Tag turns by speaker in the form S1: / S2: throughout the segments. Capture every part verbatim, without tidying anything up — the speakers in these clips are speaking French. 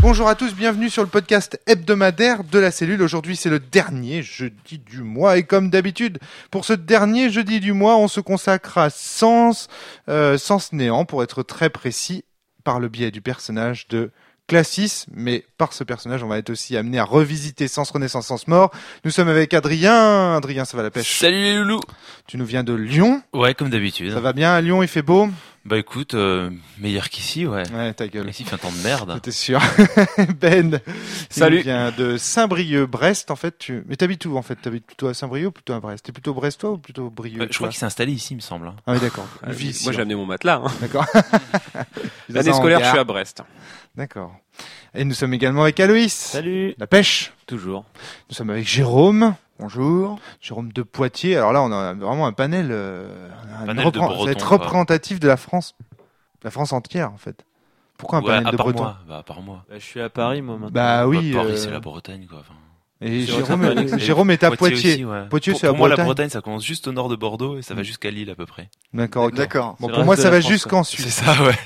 S1: Bonjour à tous, bienvenue sur le podcast hebdomadaire de la cellule. Aujourd'hui, c'est le dernier jeudi du mois et comme d'habitude, pour ce dernier jeudi du mois, on se consacre à Sens, euh, Sens Néant, pour être très précis, par le biais du personnage de Classis, mais par ce personnage, on va être aussi amené à revisiter Sens Renaissance, Sens Mort. Nous sommes avec Adrien. Adrien, ça va la pêche?
S2: Salut les loulous.
S1: Tu nous viens de Lyon?
S2: Ouais, comme d'habitude.
S1: Ça va bien à Lyon, il fait beau?
S2: Bah écoute, euh, meilleur qu'ici, ouais.
S1: Ouais, ta gueule.
S2: Ici, il fait un temps de merde.
S1: T'es sûr? Ben,
S3: salut.
S1: Tu viens de Saint-Brieuc-Brest, en fait. Tu... Mais t'habites où, en fait? T'habites plutôt à Saint-Brieuc ou plutôt à Brest? T'es plutôt brestois ou plutôt Brieuc?
S2: Euh, je crois qu'il s'est installé ici, il me semble.
S1: Ah oui, d'accord.
S3: Ah,
S1: Vie ici,
S3: moi, j'ai
S1: hein.
S3: amené mon matelas. Hein.
S1: D'accord.
S3: L'année scolaire, je suis à Brest.
S1: D'accord. Et nous sommes également avec Aloïs.
S3: Salut.
S1: La pêche.
S3: Toujours.
S1: Nous sommes avec Jérôme. Bonjour. Jérôme de Poitiers. Alors là, on a vraiment un panel, euh, un
S2: panel
S1: repré-
S2: de Bretons,
S1: ça va être
S2: quoi.
S1: représentatif de la France. La France entière, en fait. Pourquoi un
S2: Ouais,
S1: panel
S2: à
S1: de
S2: part
S1: Bretons?
S2: moi. Bah, à part moi.
S3: Bah, je suis à Paris, moi, maintenant.
S1: Bah oui.
S2: Bah, Paris,
S1: euh,
S2: c'est la Bretagne, quoi. Enfin,
S1: Et
S3: C'est
S1: Jérôme,
S3: vrai,
S1: euh,
S3: c'est-
S1: Jérôme est à Poitiers.
S2: aussi, ouais.
S1: Poitiers,
S2: pour,
S1: c'est la
S2: pour moi, la
S1: Bretagne.
S2: Bretagne, ça commence juste au nord de Bordeaux et ça va jusqu'à Lille, à peu près.
S1: D'accord, ok.
S4: D'accord.
S1: Bon,
S3: C'est
S1: pour
S3: le
S1: moi,
S3: reste
S1: ça
S3: de la
S1: va
S3: France,
S1: jusqu'en
S2: C'est
S1: Suisse.
S2: ça, ouais.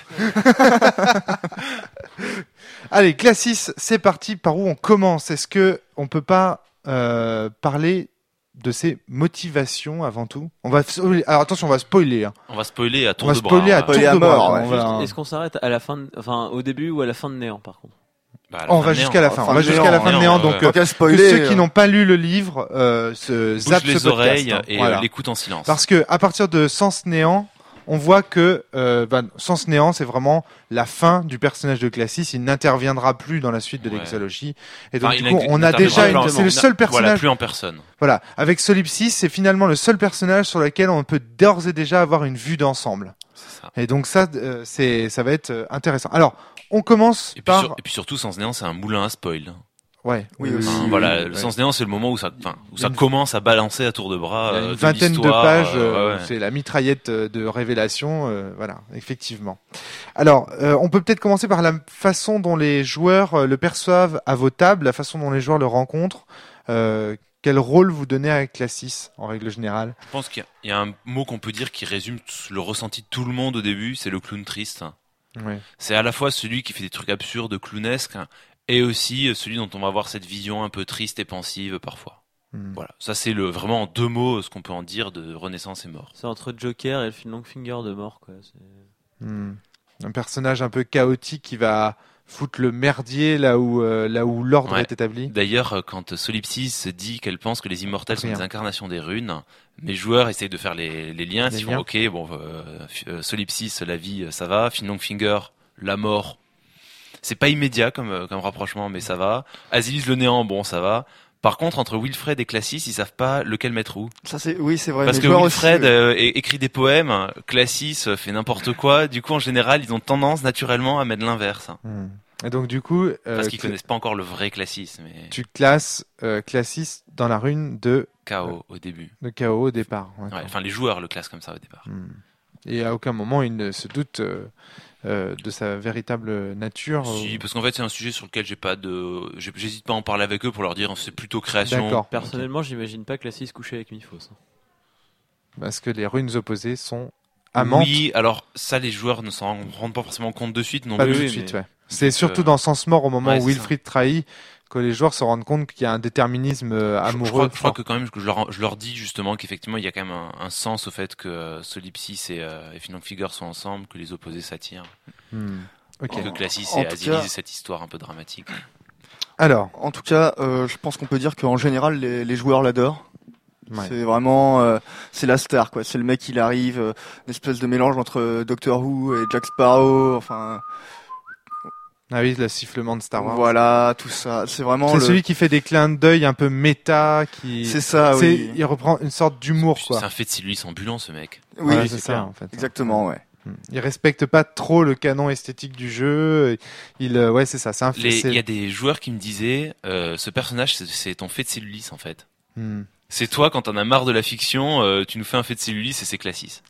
S1: Allez, Classis, c'est parti. Par où on commence? Est-ce que on peut pas euh, parler de ses motivations avant tout? On va. Alors attention, on va spoiler. Hein.
S2: On va spoiler à tour
S1: On va
S2: de bras.
S1: spoiler à
S2: hein.
S1: tour
S4: Spoiler à
S1: de bras.
S4: mort,
S1: On
S4: ouais.
S1: va-
S3: Est-ce qu'on s'arrête à la fin, de... enfin, au début ou à la fin de Néant, par contre?
S2: Bah, à la
S1: On
S2: fin
S1: va
S2: de
S1: jusqu'à
S2: Néant.
S1: la fin.
S4: Fin
S1: On va
S4: de
S1: jusqu'à la
S4: Néant,
S1: fin de
S2: ouais,
S1: Néant.
S2: ouais,
S1: Donc,
S2: ouais.
S1: euh,
S4: Tant qu'à
S1: que
S4: spoiler.
S1: ceux qui
S4: euh,
S1: n'ont pas lu le livre euh, se
S2: Bouge
S1: zappent
S2: les
S1: ce podcast,
S2: oreilles
S1: hein.
S2: et
S1: Voilà.
S2: euh, l'écoute en silence.
S1: Parce que à partir de Sens Néant, on voit que euh, bah, Sens Néant, c'est vraiment la fin du personnage de Classis. Il n'interviendra plus dans la suite de
S2: Ouais.
S1: l'exalogie. Et donc
S2: Enfin,
S1: du
S2: il
S1: coup,
S2: n'inc-
S1: on
S2: il
S1: a déjà,
S2: n'interviendra
S1: une...
S2: plus
S1: c'est le
S2: en-
S1: seul
S2: Voilà,
S1: personnage.
S2: plus en personne.
S1: Voilà, avec Solipsis, c'est finalement le seul personnage sur lequel on peut d'ores et déjà avoir une vue d'ensemble.
S2: C'est ça.
S1: Et donc ça, euh, c'est, ça va être euh, intéressant. Alors, on commence
S2: Et puis,
S1: par,
S2: sur- et puis surtout, Sens Néant, c'est un moulin à spoil.
S1: ouais,
S4: Oui,
S1: euh,
S4: aussi.
S2: Enfin,
S4: oui,
S2: voilà,
S4: oui,
S2: le
S1: ouais.
S2: Sens Néant, c'est le moment où ça, enfin, où
S1: Il y a
S2: ça
S1: une-
S2: commence à balancer à tour de bras.
S1: il y a
S2: euh,
S1: une
S2: de
S1: vingtaine de
S2: l'histoire,
S1: pages,
S2: euh,
S1: euh,
S2: ouais, ouais.
S1: c'est la mitraillette euh, de révélation, euh, voilà, effectivement. Alors, euh, on peut peut-être commencer par la façon dont les joueurs euh, le perçoivent à vos tables, la façon dont les joueurs le rencontrent. Euh, quel rôle vous donnez à Classis, en règle générale?
S2: Je pense qu'il y a- il y a un mot qu'on peut dire qui résume t- le ressenti de tout le monde au début, c'est le clown triste.
S1: Ouais.
S2: C'est à la fois celui qui fait des trucs absurdes, clownesques, et aussi celui dont on va avoir cette vision un peu triste et pensive parfois.
S1: Hmm.
S2: Voilà, ça c'est le vraiment en deux mots ce qu'on peut en dire de Renaissance et Mort.
S3: C'est entre Joker et le film Longfinger de mort, quoi. C'est...
S1: Hmm. Un personnage un peu chaotique qui va foutre le merdier là où, euh, là où l'ordre
S2: Ouais.
S1: est établi.
S2: D'ailleurs, euh, quand Solipsis dit qu'elle pense que les immortels sont
S1: Rien.
S2: des incarnations des runes, mes joueurs essayent de faire les, les liens.
S1: Les
S2: Ils
S1: liens.
S2: font OK, bon, euh, f- euh, Solipsis, la vie, euh, ça va. Finlongfinger, la mort. C'est pas immédiat comme, euh, comme rapprochement, mais ça va. Asilis le néant, bon, ça va. Par contre, entre Wilfred et Classis, ils savent pas lequel mettre où.
S4: Ça c'est, oui, c'est vrai.
S2: Parce
S4: mes
S2: que
S4: joueurs
S2: Wilfred
S4: aussi, ouais.
S2: euh, é- écrit des poèmes, Classis euh, fait n'importe quoi. Du coup, en général, ils ont tendance naturellement à mettre l'inverse.
S1: Hmm. Et donc du coup, euh,
S2: Parce qu'ils
S1: cla-
S2: connaissent pas encore le vrai Classis, mais
S1: tu classes euh, Classis dans la rune de,
S2: K O au début.
S1: de K O au départ. Ouais,
S2: Ouais, enfin, les joueurs le classent comme ça au départ.
S1: Hmm. Et à aucun moment il ne se doute euh, euh, de sa véritable nature.
S2: Si,
S1: euh,
S2: parce qu'en fait, c'est un sujet sur lequel j'ai pas de, j'ai- j'hésite pas à en parler avec eux pour leur dire c'est plutôt création.
S1: D'accord.
S3: Personnellement, j'imagine pas Classis se coucher avec Miphos. hein.
S1: Parce que les runes opposées sont amantes.
S2: Oui, alors ça, les joueurs ne s'en rendent pas forcément compte de suite non
S1: Pas
S2: plus.
S1: tout de
S3: oui,
S1: suite,
S3: mais-
S1: ouais. C'est surtout
S2: euh,
S1: dans Sens Mort, au moment
S2: ouais,
S1: où
S2: c'est
S1: Wilfried trahit, que les joueurs se rendent compte qu'il y a un déterminisme euh,
S2: Je-
S1: amoureux.
S2: Je, crois, je crois
S1: fort.
S2: que quand même, je leur, je leur dis justement qu'effectivement, il y a quand même un, un sens au fait que euh, Solipsis et, euh, et Finlongfinger sont ensemble, que les opposés s'attirent,
S1: Hmm. Ok.
S2: et que Classis
S4: En
S2: et
S4: tout
S2: Asilis
S4: cas-
S2: et cette histoire un peu dramatique.
S1: Alors,
S4: En tout cas, euh, je pense qu'on peut dire qu'en général, les, les joueurs l'adorent.
S1: ouais.
S4: C'est vraiment, euh, c'est la star, quoi. C'est le mec, il arrive, euh, une espèce de mélange entre Doctor Who et Jack Sparrow. Enfin,
S1: Ah oui, le sifflement de Star Wars.
S4: voilà, tout ça. C'est vraiment
S1: C'est
S4: le.
S1: celui qui fait des clins d'œil un peu méta, qui.
S4: C'est ça,
S1: C'est-
S4: oui.
S1: Il reprend une sorte d'humour,
S2: C'est
S1: quoi.
S2: un fait de Siluis ambulant, ce mec.
S4: Oui,
S1: Ouais,
S4: c'est
S1: c'est ça,
S4: clair.
S1: en fait.
S4: Exactement, ouais.
S1: Hmm. Il respecte pas trop le canon esthétique du jeu. Il, euh, ouais, c'est ça. C'est un
S2: Les-
S1: c'est-
S2: Il y a des joueurs qui me disaient, euh, ce personnage, c'est- c'est ton fait de Cellulis, en fait.
S1: Hmm.
S2: C'est toi, quand t'en as marre de la fiction, euh, tu nous fais un fait de Cellulis et c'est Classis.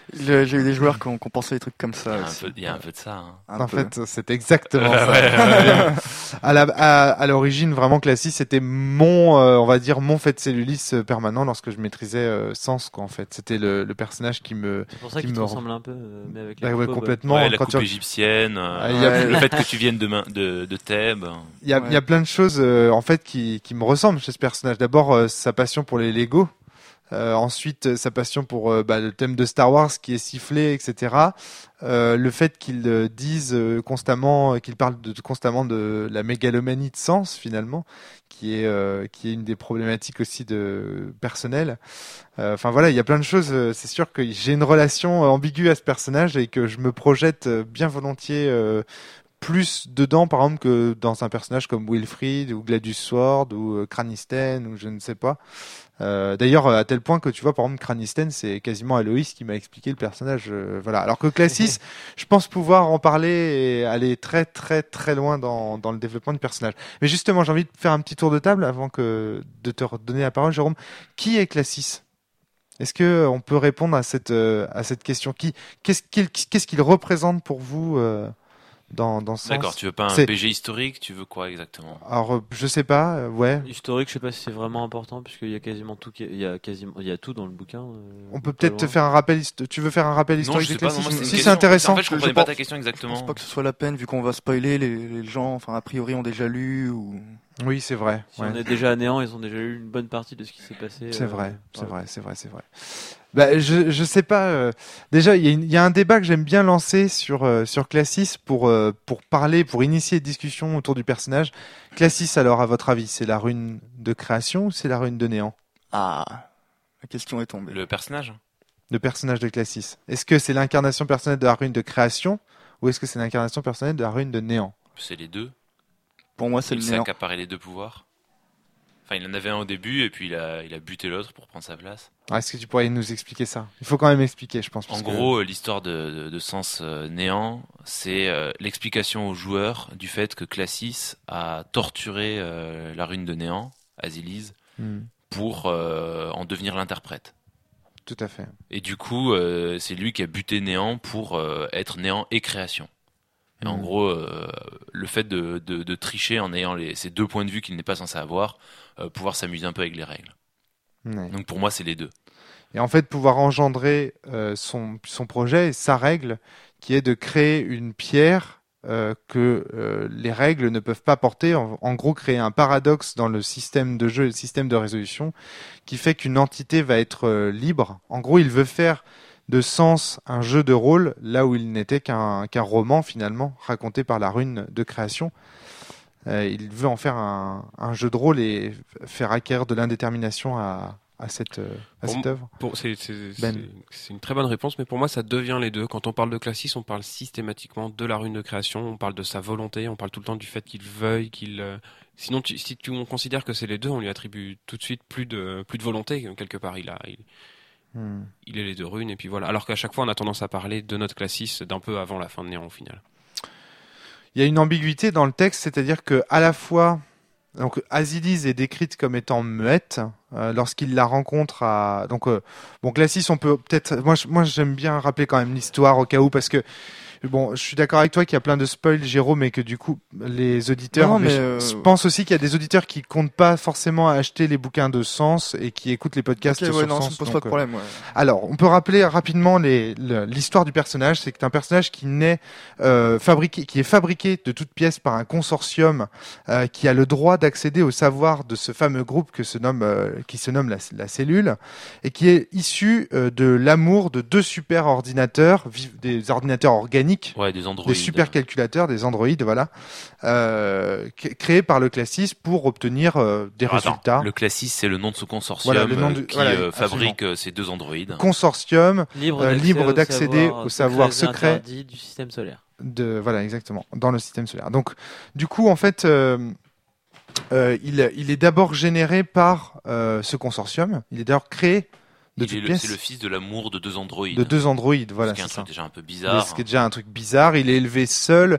S4: J'ai j'ai eu des joueurs qui ont, qui ont pensé des trucs comme
S2: Il y
S4: ça
S2: a un
S4: aussi.
S2: peu, il y a un peu de ça. Hein.
S4: Un
S1: En
S4: peu.
S1: fait, c'est exactement
S2: Ouais,
S1: ça.
S2: ouais,
S1: à la, à, à l'origine, vraiment, Classis, c'était mon, euh, on va dire, mon fait de cellulis euh, permanent lorsque je maîtrisais euh, Sens, quoi, en fait. C'était le, le personnage qui me,
S3: C'est pour ça
S1: qui
S3: qu'il te
S1: me
S3: ressemble un peu, euh, mais avec
S1: bah,
S3: la
S1: ouais,
S3: coupe au bol.
S1: complètement.
S2: Ouais, la
S1: quand
S2: coupe
S1: tu-
S2: égyptienne, euh,
S1: Ah, il y a-
S4: Ouais.
S2: le fait que tu viennes de, main- de, de Thèbes.
S1: Il y a,
S4: Ouais.
S1: il y a plein de choses, euh, en fait, qui, qui me ressemblent chez ce personnage. D'abord, euh, sa passion pour les Lego. Euh, ensuite, euh, sa passion pour euh, bah, le thème de Star Wars qui est sifflé, et cetera. Euh, le fait qu'il euh, dise euh, constamment, euh, qu'il parle de, constamment de la mégalomanie de sens finalement, qui est euh, qui est une des problématiques aussi de personnelles. Euh, Enfin voilà, il y a plein de choses. euh, C'est sûr que j'ai une relation euh, ambiguë à ce personnage et que je me projette euh, bien volontiers. Euh, plus dedans par exemple que dans un personnage comme Wilfried ou Gladius Sword ou euh, Cranisten ou je ne sais pas. Euh, D'ailleurs, à tel point que tu vois, par exemple, Cranisten, c'est quasiment Aloïs qui m'a expliqué le personnage. euh, voilà. Alors que Classis, je pense pouvoir en parler et aller très très très loin dans, dans le développement du personnage. Mais justement, j'ai envie de faire un petit tour de table avant que de te redonner la parole, Jérôme. Qui est Classis? Est-ce que euh, on peut répondre à cette euh, à cette question? Qui qu'est-ce qu'il qu'est-ce qu'il représente pour vous euh, dans dans ce
S2: D'accord,
S1: sens?
S2: tu veux pas un
S1: C'est-
S2: P G historique, tu veux quoi exactement?
S1: Alors, euh, je sais pas. euh, ouais.
S3: Historique, je sais pas si c'est vraiment important, puisqu'il y a quasiment tout, qui est- il y a quasiment, il y a tout dans le bouquin. euh,
S1: On peut
S3: pas
S1: peut-être te
S3: loin.
S1: faire un rappel. hist- Tu veux faire un rappel
S2: Non,
S1: historique
S2: je sais
S1: de
S2: pas,
S1: Classis?
S2: non, moi, c'est une
S1: Si
S2: question.
S1: c'est intéressant.
S2: En fait, je
S4: Je- je
S2: comprenais
S4: pense-
S2: pas ta question
S4: Je pense
S2: exactement.
S4: pas que ce soit la peine vu qu'on va spoiler les, les gens. Enfin, a priori, ont déjà lu ou.
S1: Oui, c'est vrai.
S3: Si
S1: ouais.
S3: on est déjà à néant, ils ont déjà eu une bonne partie de ce qui s'est passé.
S1: C'est
S3: euh,
S1: vrai, c'est
S3: voilà.
S1: vrai, c'est vrai, c'est vrai. Bah, je je sais pas. euh, déjà, il y, a une- il y a un débat que j'aime bien lancer sur euh, sur Classis pour euh, pour parler, pour initier une discussion autour du personnage. Classis, alors, à votre avis, c'est la rune de création ou c'est la rune de néant?
S4: Ah, la question est tombée.
S2: Le personnage?
S1: Le personnage de Classis. Est-ce que c'est l'incarnation personnelle de la rune de création ou est-ce que c'est l'incarnation personnelle de la rune de néant?
S2: C'est les deux.
S4: Pour moi, c'est
S2: Il
S4: le
S2: s'est
S4: néant.
S2: accaparé les deux pouvoirs. Enfin, il en avait un au début et puis il a, il a buté l'autre pour prendre sa place.
S1: Ah, est-ce que tu pourrais nous expliquer ça? Il faut quand même expliquer, je pense.
S2: En
S1: parce que-
S2: gros, euh, l'histoire de, de, de Sens euh, Néant, c'est euh, l'explication aux joueurs du fait que Classis a torturé euh, la rune de Néant, Azilise,
S1: Hmm,
S2: pour euh, en devenir l'interprète.
S1: tout à fait.
S2: Et du coup, euh, c'est lui qui a buté Néant pour euh, être Néant et création. Et en
S1: Hmm.
S2: gros, euh, le fait de, de, de tricher en ayant les, ces deux points de vue qu'il n'est pas censé avoir, euh, pouvoir s'amuser un peu avec les règles.
S1: Ouais.
S2: Donc pour moi, c'est les deux.
S1: Et en fait, pouvoir engendrer euh, son, son projet et sa règle, qui est de créer une pierre euh, que euh, les règles ne peuvent pas porter. En, en gros, créer un paradoxe dans le système de jeu et le système de résolution, qui fait qu'une entité va être euh, libre. En gros, il veut faire de Sens un jeu de rôle, là où il n'était qu'un qu'un roman, finalement, raconté par la rune de création. Euh, il veut en faire un, un jeu de rôle et faire acquérir de l'indétermination à, à cette, euh, à
S5: Pour
S1: cette
S5: m-
S1: œuvre.
S5: Pour- c'est, c'est,
S1: Ben.
S5: c'est- c'est une très bonne réponse, mais pour moi, ça devient les deux. Quand on parle de Classis, on parle systématiquement de la rune de création, on parle de sa volonté, on parle tout le temps du fait qu'il veuille, qu'il. euh, Sinon, tu, si tu, on considère que c'est les deux, on lui attribue tout de suite plus de, plus de volonté, quelque part. Il a, il,
S1: Hmm.
S5: il est les deux runes, et puis voilà. Alors qu'à chaque fois, on a tendance à parler de notre Classis d'un peu avant la fin de Néant, au final.
S1: Il y a une ambiguïté dans le texte, c'est-à-dire que à la fois, donc Azilise est décrite comme étant muette euh, lorsqu'il la rencontre à donc euh, bon Classis, on peut peut-être moi je- moi j'aime bien rappeler quand même l'histoire au cas où parce que bon, je suis d'accord avec toi qu'il y a plein de spoils, Jérôme, et que du coup, les auditeurs.
S4: Non, mais,
S1: je,
S4: euh,
S1: je pense aussi qu'il y a des auditeurs qui comptent pas forcément à acheter les bouquins de Sens et qui écoutent les podcasts
S4: Ok,
S1: sur
S4: ouais, non, ça
S1: Sens.
S4: me pose
S1: donc,
S4: pas de
S1: euh,
S4: problème. Ouais.
S1: alors, on peut rappeler rapidement les- le- l'histoire du personnage. C'est que c'est un personnage qui naît euh, fabriqué, qui est fabriqué de toutes pièces par un consortium euh, qui a le droit d'accéder au savoir de ce fameux groupe que se nomme, euh, qui se nomme la, la cellule, et qui est issu euh, de l'amour de deux super ordinateurs, vi- des ordinateurs organiques.
S2: Ouais, des androïdes.
S1: Des supercalculateurs, des androïdes, voilà, euh, c- créés par le Classis pour obtenir euh, des
S2: Alors, attends,
S1: résultats.
S2: le Classis, c'est le nom de ce consortium
S1: Voilà, le nom
S2: euh,
S1: du-
S2: qui
S1: voilà,
S2: euh,
S1: absolument.
S2: fabrique euh, ces deux androïdes.
S1: Consortium
S3: Libre
S1: Euh,
S3: d'accès
S1: libre
S3: au
S1: d'accéder
S3: savoir
S1: au savoir secret.
S3: interdit du système solaire.
S1: de voilà exactement dans le système solaire. Donc du coup en fait euh, euh, il, il est d'abord généré par euh, ce consortium. Il est d'ailleurs créé de
S2: Il
S1: toute
S2: est le-
S1: pièce.
S2: C'est le fils de l'amour de deux androïdes.
S1: De deux androïdes, voilà,
S2: Ce qui est un
S1: c'est ça.
S2: truc déjà un peu
S1: Mais
S2: bizarre.
S1: ce qui est déjà un truc bizarre, il est élevé seul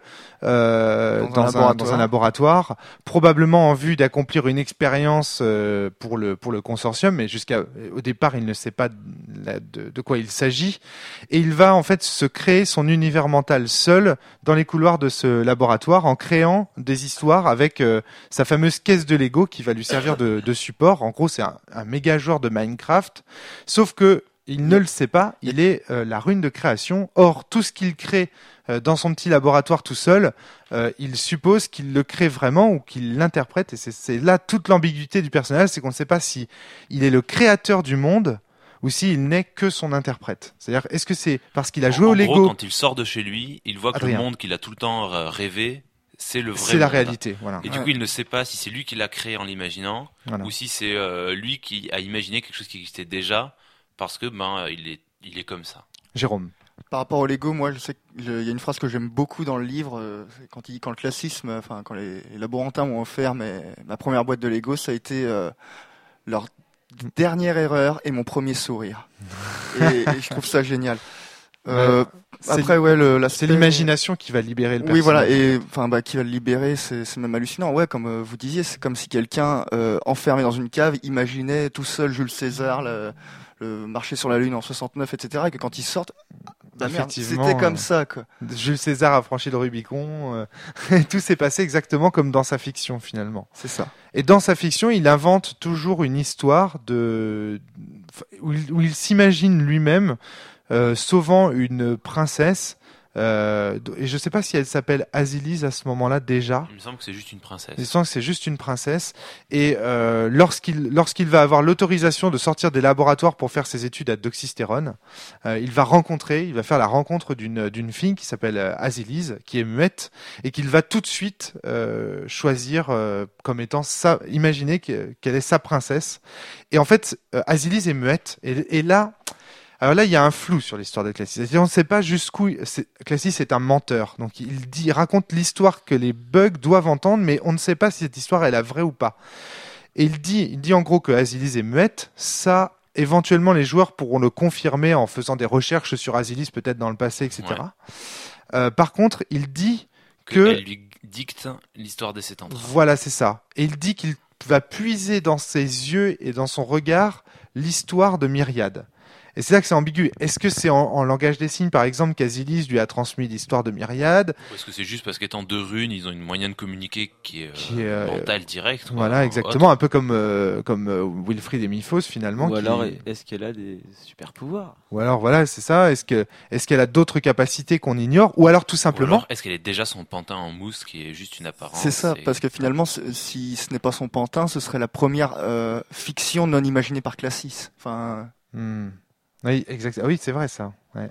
S1: euh,
S4: Dans un
S1: dans, un,
S4: laboratoire.
S1: dans un laboratoire, probablement en vue d'accomplir une expérience euh, pour le pour le consortium, mais jusqu'à au départ il ne sait pas de, la- de, de quoi il s'agit, et il va en fait se créer son univers mental seul dans les couloirs de ce laboratoire en créant des histoires avec euh, sa fameuse caisse de Lego qui va lui servir de, de support. En gros, c'est un, un méga joueur de Minecraft, sauf que il ne le sait pas, il est euh, la rune de création. Or, tout ce qu'il crée euh, dans son petit laboratoire tout seul, euh, il suppose qu'il le crée vraiment ou qu'il l'interprète. Et c'est, c'est là toute l'ambiguïté du personnage, c'est qu'on ne sait pas si il est le créateur du monde ou s'il n'est que son interprète. C'est-à-dire, est-ce que c'est parce qu'il a joué
S2: en,
S1: au
S2: en
S1: Lego,
S2: gros, quand il sort de chez lui, il voit que
S1: Adrien.
S2: le monde qu'il a tout le temps euh, rêvé, c'est le vrai
S1: c'est la
S2: monde.
S1: réalité. Voilà.
S2: Et du coup, il ne sait pas si c'est lui qui l'a créé en l'imaginant,
S1: Voilà.
S2: ou si c'est euh, lui qui a imaginé quelque chose qui existait déjà, parce que ben euh, il est il est comme ça.
S1: Jérôme.
S4: Par rapport au Lego, moi, je sais qu'il y a une phrase que j'aime beaucoup dans le livre, euh, c'est quand il dit quand le classisme, enfin quand les, les laborantins m'ont offert mes, ma première boîte de Lego, ça a été euh, leur dernière erreur et mon premier sourire. et, et je trouve ça génial. Euh,
S1: C'est-
S4: après, ouais, le,
S1: C'est
S4: l'aspect-
S1: l'imagination qui va libérer le
S4: Oui,
S1: personnage.
S4: voilà, et enfin, bah, qui va le libérer, c'est, c'est même hallucinant. Ouais, comme euh, vous disiez, c'est comme si quelqu'un euh, enfermé dans une cave imaginait tout seul Jules César, le, le marcher sur la lune en soixante-neuf, et cetera. Et que quand ils sortent, bah merde,
S1: Effectivement,
S4: c'était comme
S1: euh,
S4: ça, quoi.
S1: Jules César a franchi le Rubicon. euh, et tout s'est passé exactement comme dans sa fiction finalement.
S4: C'est ça.
S1: Et dans sa fiction, il invente toujours une histoire de où il, où il s'imagine lui-même euh, sauvant une princesse. Euh, et je sais pas si elle s'appelle Azilise à ce moment-là déjà.
S2: Il me semble que c'est juste une princesse.
S1: Il semble que c'est juste une princesse. Et euh, lorsqu'il lorsqu'il va avoir l'autorisation de sortir des laboratoires pour faire ses études à Doxystérone, euh, il va rencontrer, il va faire la rencontre d'une d'une fille qui s'appelle euh, Azilise, qui est muette, et qu'il va tout de suite euh, choisir euh, comme étant sa, imaginer que- qu'elle est sa princesse. Et en fait, euh, Azilise est muette. Et, et là. Alors là, il y a un flou sur l'histoire de Classis. C'est-à-dire, on ne sait pas jusqu'où c'est... Classis est un menteur. Donc, il dit, il raconte l'histoire que les bugs doivent entendre, mais on ne sait pas si cette histoire est la vraie ou pas. Et il dit, il dit en gros que Azilise est muette. Ça, éventuellement, les joueurs pourront le confirmer en faisant des recherches sur Azilise, peut-être dans le passé, et cetera. Euh, par contre, il dit
S2: Que
S1: que
S2: elle lui dicte l'histoire des sept ans.
S1: voilà, c'est ça. Et il dit qu'il va puiser dans ses yeux et dans son regard l'histoire de Myriade. Et c'est là que c'est ambigu. Est-ce que c'est en, en langage des signes, par exemple, qu'Azilise lui a transmis l'histoire de Myriade?
S2: Ou est-ce que c'est juste parce qu'étant deux runes, ils ont une moyen de communiquer qui est, euh,
S1: Qui est, euh,
S2: mentale directe. quoi,
S1: Voilà,
S2: ou
S1: exactement.
S2: autre.
S1: Un peu comme, euh, comme euh, Wilfried et Miphos, finalement.
S3: Ou
S1: qui-
S3: alors, est-ce qu'elle a des super pouvoirs?
S1: Ou alors, voilà, c'est ça. Est-ce que, est-ce qu'elle a d'autres capacités qu'on ignore? Ou alors, tout
S2: Ou
S1: simplement,
S2: alors, est-ce qu'elle est déjà son pantin en mousse qui est juste une apparence
S4: C'est ça,
S2: et-
S4: parce que finalement, c- si ce n'est pas son pantin, ce serait la première euh, fiction non imaginée par Classis. Enfin,
S1: Hmm. Oui, exact. Ah oui, c'est vrai, ça. Ouais.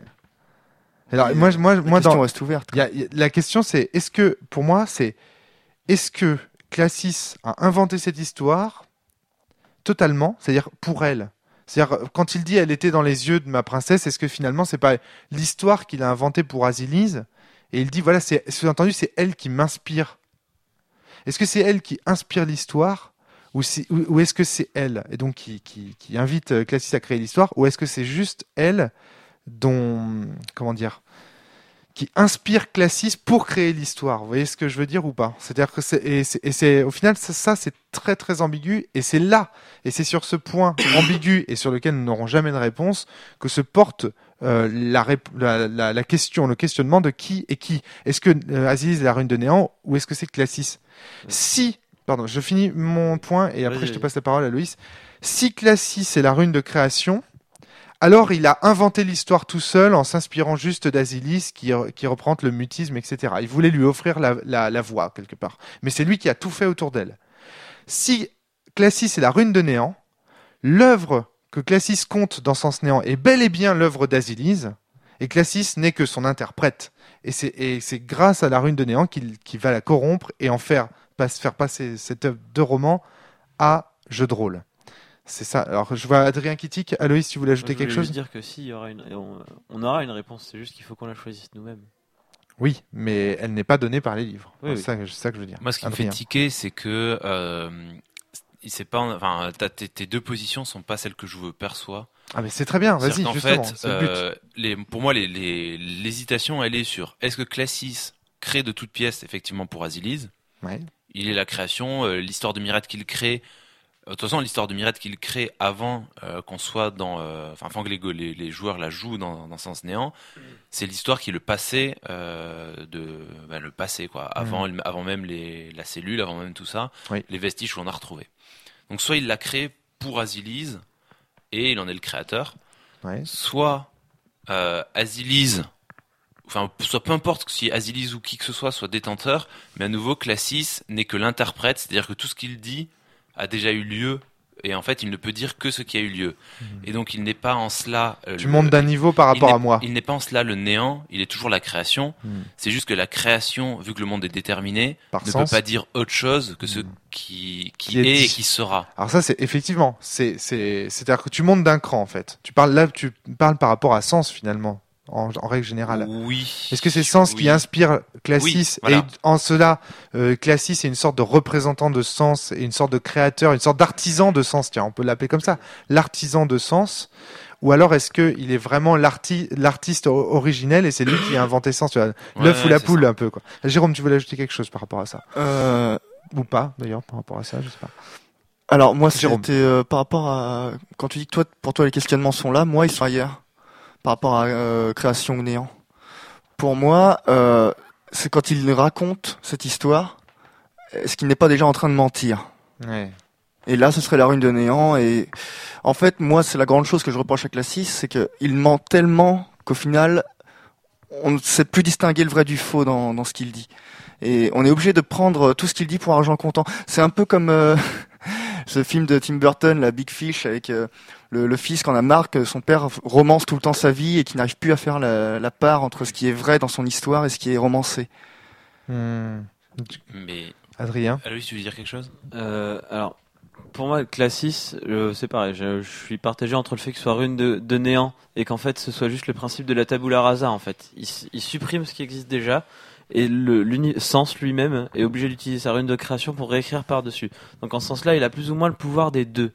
S1: Alors,
S4: Et
S1: moi, je- moi,
S4: la
S1: moi,
S4: question
S1: dans,
S4: reste ouverte.
S1: Il y a- il y a- la question c'est, est-ce que, pour moi, c'est, est-ce que Classis a inventé cette histoire totalement, c'est-à-dire pour elle? C'est-à-dire, quand il dit elle était dans les yeux de ma princesse, est-ce que finalement c'est pas l'histoire qu'il a inventée pour Azilise? Et il dit, voilà, c'est, sous-entendu, c'est elle qui m'inspire. Est-ce que c'est elle qui inspire l'histoire? Ou, si- ou, ou est-ce que c'est elle, et donc qui, qui, qui invite euh, Classis à créer l'histoire? Ou est-ce que c'est juste elle dont, comment dire, qui inspire Classis pour créer l'histoire? Vous voyez ce que je veux dire ou pas? C'est-à-dire que c'est, et c'est, et c'est, au final, ça, ça, c'est très très ambigu, et c'est là, et c'est sur ce point ambigu et sur lequel nous n'aurons jamais de réponse que se porte euh, la, rép- la, la, la question, le questionnement de qui est qui. Est-ce que euh, Azilise est la rune de néant, ou est-ce que c'est Classis? Si, pardon, je finis mon point et après
S3: Vas-y,
S1: je te
S3: vas-y.
S1: passe la parole à Loïs. Si Classis est la rune de création, alors il a inventé l'histoire tout seul en s'inspirant juste d'Asilis qui, qui représente le mutisme, et cetera. Il voulait lui offrir la, la, la voie quelque part. Mais c'est lui qui a tout fait autour d'elle. Si Classis est la rune de néant, l'œuvre que Classis compte dans Sens Néant est bel et bien l'œuvre d'Azilise, et Classis n'est que son interprète. Et c'est, et c'est grâce à la rune de néant qu'il, qu'il va la corrompre et en faire, passe, faire passer cette œuvre de roman à jeu de rôle. C'est ça. Alors, je vois Adrien qui tique. Aloïs, tu voulais ajouter
S3: Je
S1: quelque
S3: voulais
S1: chose?
S3: juste dire que si, il y aura une, on, on aura une réponse. C'est juste qu'il faut qu'on la choisisse nous-mêmes.
S1: Oui, mais elle n'est pas donnée par les livres.
S3: Oui,
S1: c'est
S3: oui.
S1: ça, c'est ça que je veux dire.
S2: Moi, ce qui me
S1: Adrien.
S2: fait tiquer, c'est que euh, c'est pas, enfin, t'as- tes, tes deux positions sont pas celles que je perçois.
S1: Ah mais c'est très bien, vas-y,
S2: C'est-à-dire qu'en
S1: justement,
S2: fait,
S1: c'est le but.
S2: euh, les, pour moi, les, les, l'hésitation, elle est sur est-ce que Classis crée de toutes pièces, effectivement, pour Azilise.
S1: Ouais.
S2: Il est la création, euh, l'histoire de Mirette qu'il crée. euh, De toute façon, l'histoire de Mirette qu'il crée avant euh, qu'on soit dans, euh, enfin, avant que les, go- les, les joueurs la jouent dans, dans Sens Néant, c'est l'histoire qui est le passé euh, de, ben, le passé quoi. Avant, avant même les, la cellule, avant même tout ça,
S1: Oui.
S2: les vestiges qu'on a retrouvés. Donc, soit il l'a créé pour Azilise et il en est le créateur,
S1: Ouais.
S2: soit euh, Azilise. Enfin, soit peu importe si Azilise ou qui que ce soit soit détenteur, mais à nouveau, Classis n'est que l'interprète, c'est-à-dire que tout ce qu'il dit a déjà eu lieu, et en fait, il ne peut dire que ce qui a eu lieu. Et donc, il n'est pas en cela... euh,
S1: Tu
S2: le-
S1: montes d'un niveau par
S2: il
S1: rapport
S2: n'est-
S1: à moi.
S2: Il n'est pas en cela le néant, il est toujours la création.
S1: Mm.
S2: C'est juste que la création, vu que le monde est déterminé,
S1: Par
S2: ne
S1: sens.
S2: peut pas dire autre chose que ce
S1: Mm.
S2: qui, qui,
S1: Qui est
S2: est,
S1: dit.
S2: et qui sera.
S1: Alors ça, c'est effectivement, c'est c'est c'est-à-dire que tu montes d'un cran en fait. Tu parles là, tu parles par rapport à Sens finalement, en, en règle générale.
S2: Oui.
S1: Est-ce que c'est Sens
S2: Oui.
S1: qui inspire Classis
S2: Oui, voilà.
S1: et en cela, euh, Classis est une sorte de représentant de Sens et une sorte de créateur, une sorte d'artisan de Sens. Tiens, on peut l'appeler comme ça, l'artisan de Sens. Ou alors est-ce que il est vraiment l'arti- l'artiste o- originel et c'est lui qui a inventé Sens, tu vois, l'œuf
S2: Ouais,
S1: ou la
S2: c'est
S1: poule
S2: ça.
S1: un peu quoi. Jérôme, tu voulais ajouter quelque chose par rapport à ça
S4: Euh,
S1: ou pas d'ailleurs par rapport à ça, je sais pas.
S4: alors moi
S1: Jérôme.
S4: c'était euh, par rapport à quand tu dis que toi pour toi les questionnements sont là, moi ils sont ailleurs par rapport à euh, création ou néant. Pour moi, euh, c'est quand il raconte cette histoire, est-ce qu'il n'est pas déjà en train de mentir?
S1: Ouais.
S4: Et là, ce serait la ruine de néant. Et en fait, moi, c'est la grande chose que je reproche à Classis, c'est qu'il ment tellement qu'au final, on ne sait plus distinguer le vrai du faux dans, dans ce qu'il dit. Et on est obligé de prendre tout ce qu'il dit pour argent comptant. C'est un peu comme euh, ce film de Tim Burton, la Big Fish, avec euh, le, le fils qui en a marre que son père romance tout le temps sa vie et qui n'arrive plus à faire la, la part entre ce qui est vrai dans son histoire et ce qui est romancé.
S1: Hmm.
S2: Mais,
S1: Adrien.
S2: Aloïs, tu veux dire quelque chose?
S3: Euh, alors, pour moi, Classis, euh, c'est pareil. Je, je suis partagé entre le fait que ce soit rune de, de néant et qu'en fait, ce soit juste le principe de la tabula rasa. En fait, il, s- il supprime ce qui existe déjà et le l'uni- Sens lui-même est obligé d'utiliser sa rune de création pour réécrire par-dessus. Donc, en ce sens-là, il a plus ou moins le pouvoir des deux.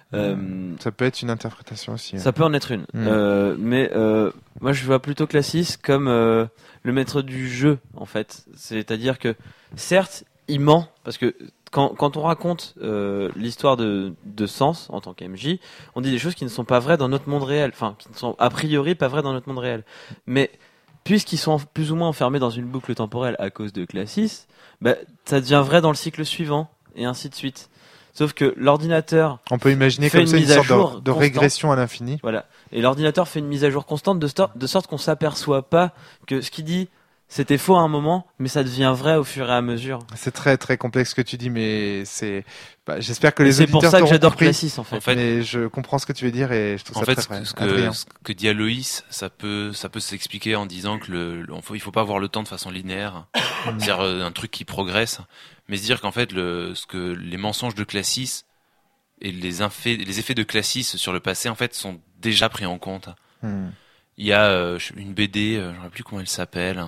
S3: Euh,
S1: Ça peut être une interprétation aussi.
S3: Ça peut en être une.
S1: Mm.
S3: Euh, mais euh, moi, je vois plutôt Classis comme euh, le maître du jeu, en fait. C'est-à-dire que, certes, il ment, parce que quand, quand on raconte euh, l'histoire de, de Sens en tant qu'M J, on dit des choses qui ne sont pas vraies dans notre monde réel. Enfin, qui ne sont a priori pas vraies dans notre monde réel. Mais puisqu'ils sont en- plus ou moins enfermés dans une boucle temporelle à cause de Classis, bah, ça devient vrai dans le cycle suivant, et ainsi de suite. Sauf que l'ordinateur
S1: On peut imaginer
S3: fait
S1: comme
S3: une
S1: ça une
S3: mise à
S1: sorte
S3: jour
S1: de, de
S3: constante.
S1: régression à l'infini.
S3: Voilà. Et l'ordinateur fait une mise à jour constante de, stor- de sorte qu'on s'aperçoit pas que ce qu'il dit, c'était faux à un moment, mais ça devient vrai au fur et à mesure.
S1: C'est très très complexe ce que tu dis, mais c'est. Bah, j'espère que
S3: Et
S1: les
S3: c'est
S1: auditeurs
S3: pour ça que
S1: t'auront
S3: j'adore
S1: compris.
S3: Classis, en fait.
S2: En fait,
S1: Mais je comprends ce que tu veux dire et je trouve
S2: En
S1: ça
S2: fait,
S1: très
S2: ce,
S1: vrai.
S2: ce que,
S1: Adrien.
S2: ce que dit Aloïs, ça peut, ça peut s'expliquer en disant que le, le- il faut pas voir le temps de façon linéaire, c'est-à-dire euh, un truc qui progresse, mais se dire qu'en fait, le, ce que les mensonges de Classis et les, infé- les effets de Classis sur le passé, en fait, sont déjà pris en compte.
S1: Hmm.
S2: Il y a euh, une B D, euh, je ne sais plus comment elle s'appelle,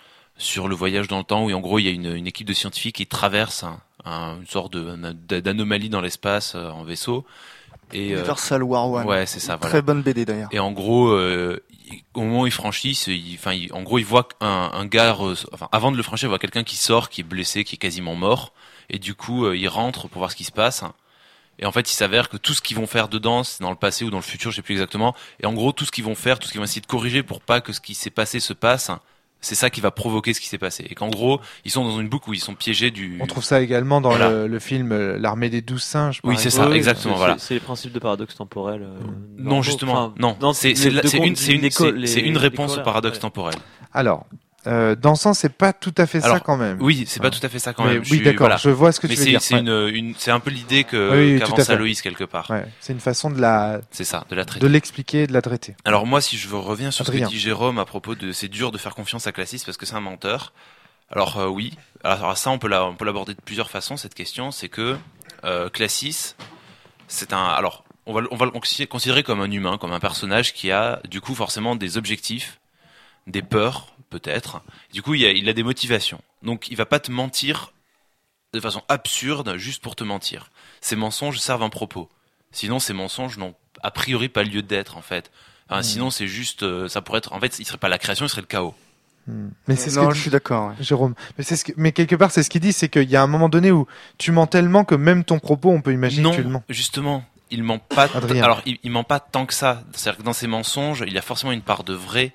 S2: sur le voyage dans le temps, où en gros, il y a une, une équipe de scientifiques qui traverse un, un- une sorte de, d'anomalie dans l'espace euh, en vaisseau. Et, euh,
S4: Universal War One.
S2: ouais, c'est ça, voilà.
S4: Très bonne B D d'ailleurs.
S2: Et en gros, euh, il- au moment où ils franchissent, il, enfin, il- en gros, ils voient un, un gars, re- enfin, avant de le franchir, ils voient quelqu'un qui sort, qui est blessé, qui est quasiment mort, et du coup, euh, ils rentrent pour voir ce qui se passe. Et en fait, il s'avère que tout ce qu'ils vont faire dedans, c'est dans le passé ou dans le futur, je sais plus exactement. Et en gros, tout ce qu'ils vont faire, tout ce qu'ils vont essayer de corriger pour pas que ce qui s'est passé se passe, c'est ça qui va provoquer ce qui s'est passé. Et qu'en gros, ils sont dans une boucle où ils sont piégés du.
S1: On trouve ça également dans
S2: Voilà.
S1: le, le film euh, L'Armée des douze singes. par
S2: Oui, c'est
S1: exemple.
S2: ça,
S3: Oui,
S2: exactement,
S3: c'est-
S2: voilà.
S3: C'est c'est les principes de paradoxe temporel. euh,
S2: Non,
S3: normaux.
S2: justement,
S3: Enfin,
S2: non.
S3: dans
S2: C'est
S3: les
S2: c'est la-
S3: deux
S2: c'est
S3: con-
S2: une, c'est une,
S3: les co-
S2: c'est-
S3: les-
S2: c'est une
S3: les
S2: réponse au
S3: corollaires,
S2: paradoxe
S3: ouais.
S2: temporel.
S1: Alors, euh, dans ce sens, c'est pas tout à fait ça
S2: Alors,
S1: quand même.
S2: Oui, c'est pas
S1: Ah.
S2: tout à fait ça quand
S1: Mais
S2: même. Je
S1: oui,
S2: suis-
S1: d'accord.
S2: voilà.
S1: Je vois ce que
S2: Mais
S1: tu veux
S2: c'est
S1: dire.
S2: c'est
S1: Ouais.
S2: une, une c'est un peu l'idée que
S1: Oui, oui, tout à
S2: qu'avance
S1: fait.
S2: Aloïs quelque part.
S1: Ouais, c'est une façon de la,
S2: C'est ça, de la
S1: de
S2: traiter.
S1: l'expliquer, et de la traiter.
S2: Alors moi, si je reviens sur ce
S1: Adrien.
S2: que dit Jérôme à propos de c'est dur de faire confiance à Classis parce que c'est un menteur. Alors euh, oui, alors ça on peut la, on peut l'aborder de plusieurs façons cette question, c'est que euh, Classis, c'est un, alors on va le- on va le considérer considérer comme un humain, comme un personnage qui a du coup forcément des objectifs, des peurs peut-être. Du coup il a, il a des motivations. Donc il va pas te mentir de façon absurde juste pour te mentir. Ces mensonges servent un propos. Sinon, ces mensonges n'ont a priori pas lieu d'être en fait. Enfin, mmh. Sinon, c'est juste, euh, ça pourrait être, en fait, il serait pas la création, il serait le chaos.
S1: Mmh. Mais c'est ce
S4: non,
S1: que
S4: je suis d'accord. Ouais.
S1: Jérôme. Mais c'est ce que, mais quelque part, c'est ce qu'il dit, c'est qu'il y a un moment donné où tu mens tellement que même ton propos, on peut imaginer
S2: non,
S1: que tu le mens.
S2: Justement, il ment pas. T-
S1: Adrien.
S2: alors, il, il ment pas tant que ça. C'est-à-dire que dans ses mensonges, il y a forcément une part de vrai.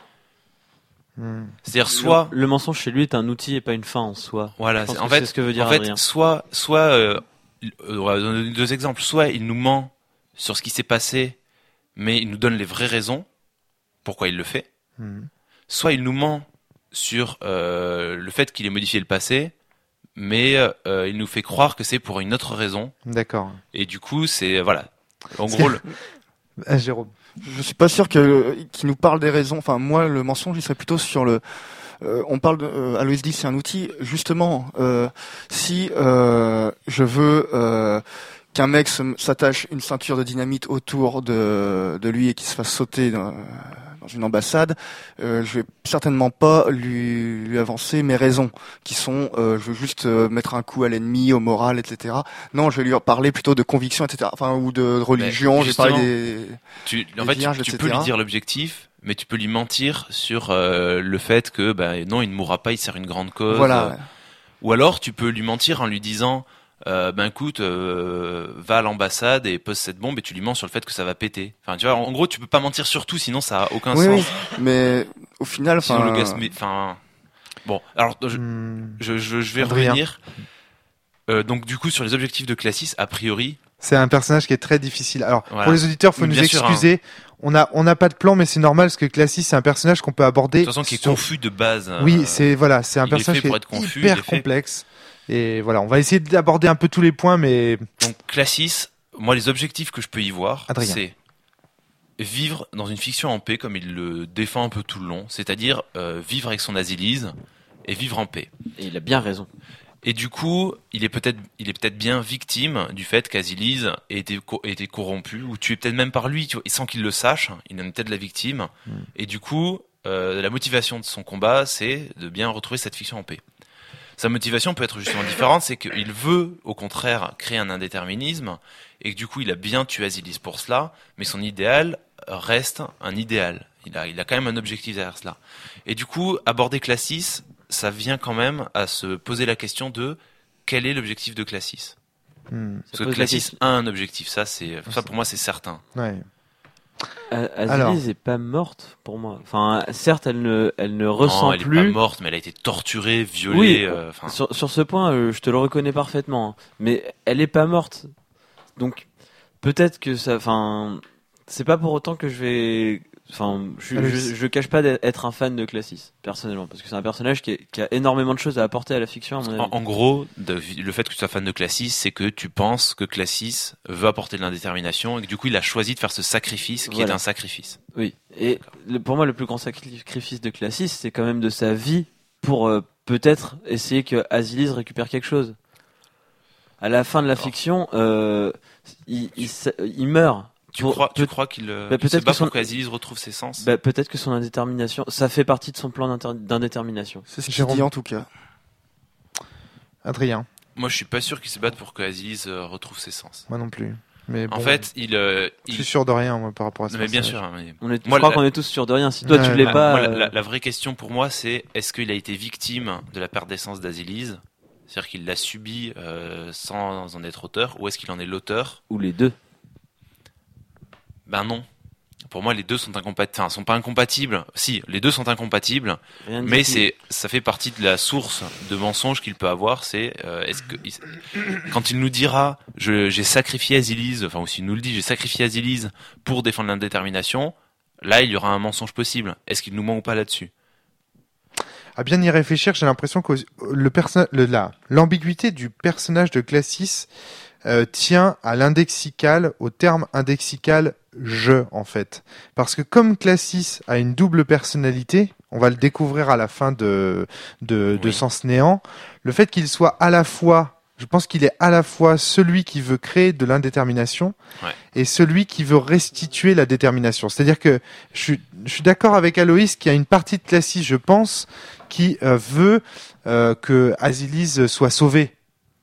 S1: Mmh.
S2: C'est-à-dire soit
S3: le, le mensonge chez lui est un outil et pas une fin en soi.
S2: voilà,
S3: c'est,
S2: en
S3: fait,
S2: fait,
S3: c'est ce que veut dire
S2: en fait,
S3: Adrien.
S2: soit, soit, euh, on va donner deux exemples. Soit il nous ment sur ce qui s'est passé, mais il nous donne les vraies raisons pourquoi il le fait.
S1: Mmh.
S2: Soit il nous ment sur euh, le fait qu'il ait modifié le passé, mais euh, il nous fait croire que c'est pour une autre raison.
S1: D'accord.
S2: Et du coup, c'est voilà. En gros, le...
S1: ah, Jérôme.
S4: Je suis pas sûr que qu'il nous parle des raisons. Enfin, moi, le mensonge, il serait plutôt sur le. Euh, on parle de. Euh, Aloïs dit, c'est un outil. Justement, euh, si euh, je veux euh, qu'un mec se, s'attache une ceinture de dynamite autour de de lui et qu'il se fasse sauter dans, dans une ambassade, euh, je vais certainement pas lui lui avancer mes raisons, qui sont, euh, je veux juste euh, mettre un coup à l'ennemi, au moral, et cetera. Non, je vais lui parler plutôt de conviction, et cetera. Enfin, ou de religion.
S2: Mais
S4: je vais parler
S2: justement,
S4: des.
S2: Tu, en
S4: des
S2: fait, tu,
S4: vierges,
S2: tu peux
S4: et cetera.
S2: lui dire l'objectif, mais tu peux lui mentir sur euh, le fait que ben non, il ne mourra pas, il sert une grande cause.
S4: Voilà.
S2: Euh, ou alors, tu peux lui mentir en lui disant, euh, ben écoute, euh, va à l'ambassade et pose cette bombe, et tu lui mens sur le fait que ça va péter. Enfin, tu vois, en gros, tu peux pas mentir sur tout, sinon ça a aucun
S4: Oui,
S2: sens.
S4: oui. Mais au final,
S2: Sinon
S4: enfin.
S2: le gaz, mais enfin, bon, alors je,
S1: Mmh.
S2: je, je, je vais
S1: Adrien.
S2: revenir. Euh, donc du coup, sur les objectifs de Classis, a priori,
S1: C'est un personnage qui est très difficile. Alors,
S2: Voilà.
S1: pour les auditeurs, faut
S2: Mais
S1: nous
S2: bien sûr,
S1: excuser. On a, on n'a pas de plan, mais c'est normal parce que Classis, c'est un personnage qu'on peut aborder.
S2: de toute façon, qui est
S1: sur-
S2: confus de base.
S1: Oui,
S2: euh,
S1: c'est, voilà, c'est un
S2: il est
S1: personnage
S2: fait
S1: qui
S2: pour
S1: est
S2: être confus, il est
S1: hyper
S2: fait-
S1: complexe. Et voilà, on va essayer d'aborder un peu tous les points, mais
S2: Donc Classis, moi les objectifs que je peux y voir,
S1: Adrien.
S2: c'est vivre dans une fiction en paix comme il le défend un peu tout le long, c'est-à-dire euh, vivre avec son asylise et vivre en paix.
S3: Et il a bien raison.
S2: Et du coup, il est peut-être, il est peut-être bien victime du fait qu'Azilise ait été, co- ait été corrompu ou tué peut-être même par lui, tu vois, et sans qu'il le sache, il en est peut-être la victime.
S1: Mm.
S2: Et du coup, euh, la motivation de son combat, c'est de bien retrouver cette fiction en paix. Sa motivation peut être justement différente, c'est qu'il veut, au contraire, créer un indéterminisme, et que du coup, il a bien tué Azilise pour cela, mais son idéal reste un idéal. Il a, il a quand même un objectif derrière cela. Et du coup, aborder Classis, ça vient quand même à se poser la question de quel est l'objectif de Classis.
S1: hmm,
S2: Parce que
S3: pose la
S2: Classis
S3: question.
S2: a un objectif, ça, c'est, ça pour moi, c'est certain.
S1: ouais.
S3: A-
S1: Alors.
S3: Azilise est pas morte pour moi. Enfin, certes, elle ne, elle ne ressent
S2: non, elle
S3: plus.
S2: est pas morte, mais elle a été torturée, violée.
S3: Oui,
S2: euh, enfin,
S3: Sur, sur ce point, euh, je te le reconnais parfaitement. hein. Mais elle est pas morte. Donc, peut-être que ça. Enfin, c'est pas pour autant que je vais. Enfin, je,
S1: Allez,
S3: je,
S1: c'est-
S3: je cache pas d'être un fan de Classis, personnellement, parce que c'est un personnage qui, est- qui a énormément de choses à apporter à la fiction, à mon avis.
S2: en, en gros, de- le fait que tu sois fan de Classis, c'est que tu penses que Classis veut apporter de l'indétermination et que du coup, il a choisi de faire ce sacrifice qui
S3: Voilà.
S2: est un sacrifice.
S3: Oui. Et le- pour moi, le plus grand sacrifice de Classis, c'est quand même de sa vie pour euh, peut-être essayer que Azilise récupère quelque chose. À la fin de la
S2: Alors.
S3: fiction, euh, il, il, s- il meurt.
S2: Tu
S3: Pour-
S2: crois, tu
S3: peut-
S2: crois qu'il, euh,
S3: bah,
S2: qu'il se
S3: peut-être
S2: bat
S3: que son-
S2: pour qu'Azilise retrouve ses sens?
S3: Bah, peut-être que son indétermination, ça fait partie de son plan d'inter- d'indétermination.
S4: C'est ce qu'il
S1: Jérôme.
S4: dit en tout cas.
S1: Adrien,
S2: Moi, je suis pas sûr qu'il se batte pour qu'Azilise euh, retrouve ses sens.
S1: moi non plus. Mais
S2: En
S1: bon,
S2: fait, il, euh,
S1: je
S2: il...
S1: suis sûr de rien, moi, par rapport à ça.
S2: Non, mais bien sûr. hein, mais-
S3: On est,
S2: Moi,
S3: je crois
S2: la-
S3: qu'on est tous sûrs de rien. Si toi
S1: Ouais,
S3: tu l'es
S1: ouais.
S3: pas,
S2: Moi, la,
S3: euh,
S2: la- la vraie question pour moi, c'est est-ce qu'il a été victime de la perte d'essence d'Azilise? C'est-à-dire qu'il l'a subi euh, sans en être auteur, ou est-ce qu'il en est l'auteur?
S3: ou les deux.
S2: Ben non. Pour moi, les deux sont incompatibles. Enfin, sont pas incompatibles. Si, les deux sont incompatibles,
S3: Rien ne
S2: mais
S3: dit qu'il-
S2: c'est, ça fait partie de la source de mensonges qu'il peut avoir. C'est euh, est-ce que il- quand il nous dira, je, j'ai sacrifié Azilise, enfin, ou s'il nous le dit, j'ai sacrifié Azilise pour défendre l'indétermination, là, il y aura un mensonge possible. Est-ce qu'il nous ment ou pas là-dessus?
S1: À bien y réfléchir, j'ai l'impression que le perso- le, la, l'ambiguïté du personnage de Classis euh, tient à l'indexical, au terme indexical je, en fait. Parce que comme Classis a une double personnalité, on va le découvrir à la fin de, de, de
S2: Oui.
S1: Sens Néant, le fait qu'il soit à la fois, je pense qu'il est à la fois celui qui veut créer de l'indétermination
S2: Ouais.
S1: et celui qui veut restituer la détermination. C'est-à-dire que je suis, je suis d'accord avec Aloïs qu'il y a une partie de Classis, je pense, qui euh, veut euh, que Azilise soit sauvée.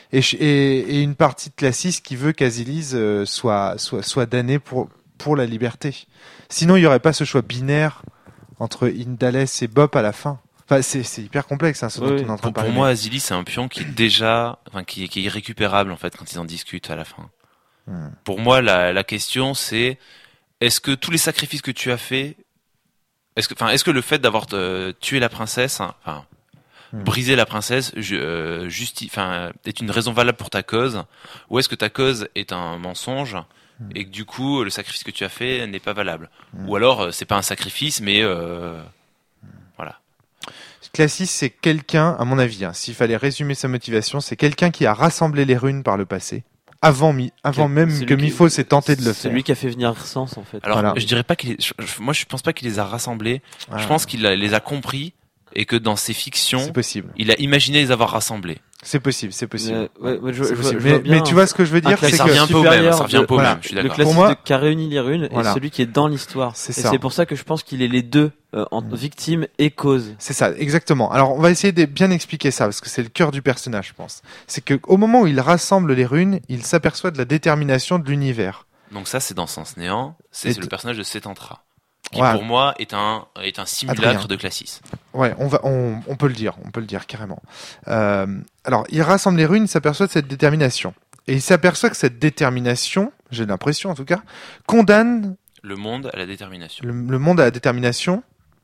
S1: et, et, et une partie de Classis qui veut qu'Azilise euh, soit, soit, soit damnée pour, pour la liberté. Sinon, il n'y aurait pas ce choix binaire entre Indales et Bop à la fin. Enfin, c'est, c'est hyper complexe, hein, ce
S3: Oui,
S1: dont
S3: oui.
S1: on est en train
S2: Pour,
S1: de parler.
S2: pour moi, Azilis, c'est un pion qui est déjà, enfin, qui, est- qui est irrécupérable, en fait, quand ils en discutent à la fin.
S1: Hmm.
S2: Pour moi, la, la question, c'est, est-ce que tous les sacrifices que tu as faits, est-ce que, enfin, est-ce que le fait d'avoir euh, tué la princesse, hein, enfin,
S1: Hmm.
S2: briser la princesse, ju- euh, justi- enfin, est une raison valable pour ta cause, ou est-ce que ta cause est un mensonge
S1: Hmm.
S2: et que du coup, le sacrifice que tu as fait n'est pas valable,
S1: Hmm.
S2: ou alors, euh, c'est pas un sacrifice, mais euh, voilà.
S1: Classis, c'est quelqu'un, à mon avis, hein, s'il fallait résumer sa motivation, c'est quelqu'un qui a rassemblé les runes par le passé, avant, mi- avant
S3: Qui-
S1: même
S3: c'est
S1: que
S3: lui qui-
S1: Miphos ait tenté de le
S3: C'est
S1: faire.
S3: lui qui a fait venir Sens en fait.
S2: Alors,
S1: Voilà.
S2: je dirais pas qu'il, est- je- je- moi, je pense pas qu'il les a rassemblés.
S1: Ah,
S2: Je pense qu'il a- les a compris et que dans ses fictions,
S1: c'est possible.
S2: il a imaginé les avoir rassemblés.
S1: C'est possible, c'est possible.
S3: Mais, ouais, ouais, je-
S1: C'est
S3: je vois-
S1: possible.
S3: je vois
S1: Mais,
S3: bien
S1: mais tu vois ce que je veux
S3: un
S1: dire,
S2: Mais
S1: c'est
S3: classique
S2: ça
S1: que
S2: revient un peu au même,
S3: supérieur
S2: ça revient un peu au
S3: de-
S2: même, je suis
S3: Le
S2: d'accord.
S3: classique
S1: Pour moi-
S3: de- qui a réuni les runes
S1: Voilà.
S3: et celui qui est dans l'histoire.
S1: C'est
S3: Et
S1: ça.
S3: c'est pour ça que je pense qu'il est les deux, euh, en
S1: Mm.
S3: victime et cause.
S1: c'est ça, exactement. Alors, on va essayer de bien expliquer ça, parce que c'est le cœur du personnage, je pense. C'est que au moment où il rassemble les runes, il s'aperçoit de la détermination de l'univers.
S2: Donc ça, c'est dans Sens Néant. C'est
S1: Et
S2: c'est
S1: t-
S2: le personnage de Setantra, qui
S1: Ouais.
S2: pour moi est un est un simulacre
S1: Adrien.
S2: de Classis.
S1: Ouais, on va, on, on peut le dire, on peut le dire carrément. Euh, alors, il rassemble les runes, il s'aperçoit de cette détermination. Et il s'aperçoit que cette détermination, j'ai l'impression en tout cas, condamne
S2: Le monde à la détermination.
S1: le, le monde à la détermination.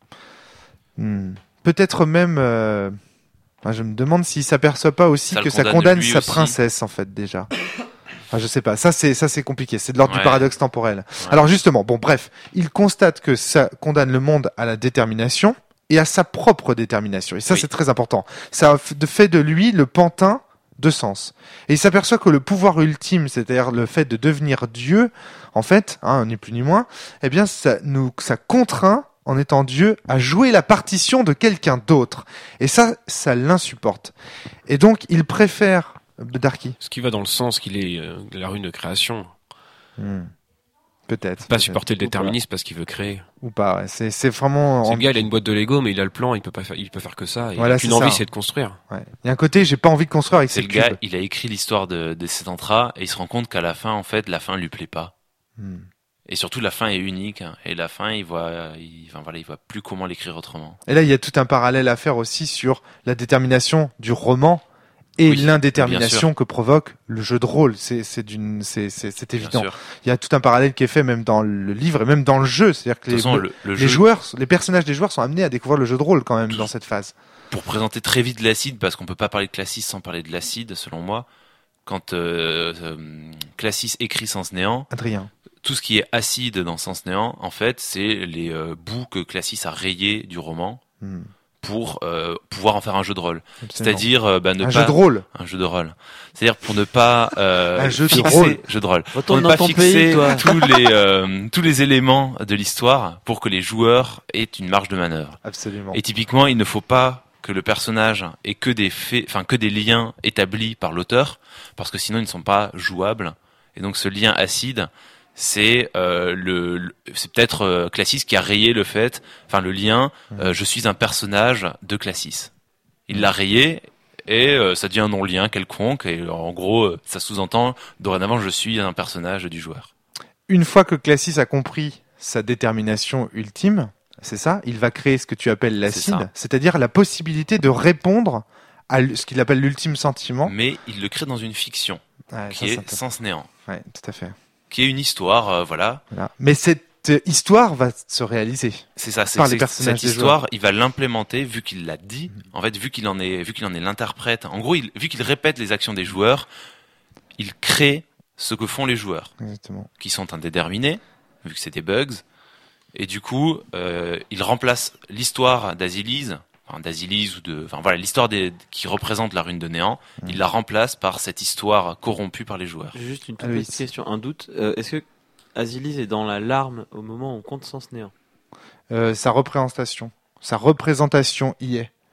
S1: Hmm. Peut-être même, euh, enfin, je me demande s'il s'aperçoit pas aussi
S2: Ça le
S1: que ça
S2: condamne
S1: condamne
S2: lui
S1: sa
S2: aussi.
S1: princesse en fait déjà. Enfin, je sais pas. Ça c'est ça c'est compliqué. C'est de l'ordre du
S2: Ouais.
S1: paradoxe temporel.
S2: Ouais.
S1: Alors justement, bon bref, il constate que ça condamne le monde à la détermination et à sa propre détermination. Et ça
S2: Oui.
S1: c'est très important. Ça f- fait de lui le pantin de Sens. Et il s'aperçoit que le pouvoir ultime, c'est-à-dire le fait de devenir Dieu, en fait, hein, ni plus ni moins, eh bien ça nous ça contraint en étant Dieu à jouer la partition de quelqu'un d'autre. Et ça, ça l'insupporte. Et donc il préfère Darky.
S5: Ce qui va dans le sens qu'il est euh, la rune de création.
S1: Hmm. Peut-être.
S5: Pas
S1: peut-être.
S5: supporter le
S3: Ou pas.
S5: déterminisme parce qu'il veut créer.
S1: Ou pas, ouais. C'est, c'est vraiment.
S5: C'est
S1: en-
S5: le gars, il a une boîte de Lego, mais il a le plan, il peut pas faire, il peut faire que ça. Et
S1: Voilà,
S5: il a qu'une
S1: c'est
S5: envie,
S1: ça.
S5: c'est de construire.
S1: Ouais. Il y a un côté, j'ai pas envie de construire avec
S2: C'est
S1: ces
S2: le gars,
S1: cubes.
S2: il a écrit l'histoire de, de Setantra et il se rend compte qu'à la fin, en fait, la fin lui plaît pas.
S1: Hmm.
S2: Et surtout, la fin est unique. hein. Et la fin, il voit, il, enfin, voilà, il voit plus comment l'écrire autrement.
S1: Et là, il y a tout un parallèle à faire aussi sur la détermination du roman et
S2: Oui,
S1: l'indétermination
S2: bien
S1: que provoque le jeu de rôle. C'est, c'est d'une, c'est, c'est, c'est
S2: Bien
S1: évident.
S2: sûr.
S1: Il y a tout un parallèle qui est fait même dans le livre et même dans le jeu. C'est-à-dire que
S2: De
S1: les,
S2: toute façon, le, le
S1: les
S2: jeu,
S1: joueurs, les personnages des joueurs sont amenés à découvrir le jeu de rôle quand même dans cette phase.
S2: pour présenter très vite l'acide, parce qu'on peut pas parler de Classis sans parler de l'acide, selon moi. Quand euh, euh, Classis écrit Sens Néant,
S1: Adrien.
S2: tout ce qui est acide dans Sens Néant, en fait, c'est les euh, bouts que Classis a rayés du roman
S1: Hmm.
S2: pour euh, pouvoir en faire un jeu de rôle.
S1: Absolument.
S2: C'est-à-dire euh, bah, ne
S1: un
S2: pas
S1: jeu de rôle.
S2: un jeu de rôle. C'est-à-dire pour ne pas euh,
S1: Un jeu de
S2: fixer
S1: rôle.
S2: jeu de rôle. Pour
S3: Retourne
S2: ne
S3: dans
S2: pas
S3: ton
S2: fixer
S3: pays, toi.
S2: tous les euh, tous les éléments de l'histoire pour que les joueurs aient une marge de manœuvre.
S1: Absolument.
S2: Et typiquement, il ne faut pas que le personnage ait que des faits, enfin que des liens établis par l'auteur, parce que sinon ils ne sont pas jouables. Et donc ce lien acide, c'est euh, le, le- c'est peut-être euh, Classis qui a rayé le fait, enfin le lien. euh, je suis un personnage de Classis. Il l'a rayé et euh, ça devient un non-lien quelconque. Et en gros, euh, ça sous-entend dorénavant je suis un personnage du joueur.
S1: Une fois que Classis a compris sa détermination ultime, c'est ça, il va créer ce que tu appelles l'acide,
S2: ça.
S1: c'est-à-dire la possibilité de répondre à l- ce qu'il appelle l'ultime sentiment.
S2: Mais il le crée dans une fiction
S1: Ouais,
S2: qui
S1: ça, c'est
S2: est
S1: un peu-
S2: Sens Néant,
S1: ouais, tout à fait.
S2: qui est une histoire, euh, voilà.
S1: Voilà. Mais cette euh, histoire va se réaliser.
S2: C'est ça, c'est
S1: Par les
S2: c'est-
S1: personnages
S2: cette
S1: des
S2: histoire, il va l'implémenter vu qu'il l'a dit. En fait, vu qu'il en est, vu qu'il en est l'interprète. En gros, il, vu qu'il répète les actions des joueurs, il crée ce que font les joueurs,
S1: Exactement.
S2: qui sont indéterminés, vu que c'est des bugs. Et du coup, euh, il remplace l'histoire d'Azilise, enfin d'Azilise ou de, enfin voilà, l'histoire des, qui représente la rune de néant. Il la remplace par cette histoire corrompue par les joueurs.
S3: J'ai juste une toute
S1: Aloïs.
S3: petite question, un doute. Euh, Est-ce que Azilise est dans la larme au moment où on compte Sens Néant?
S1: Euh, sa représentation, sa représentation y est.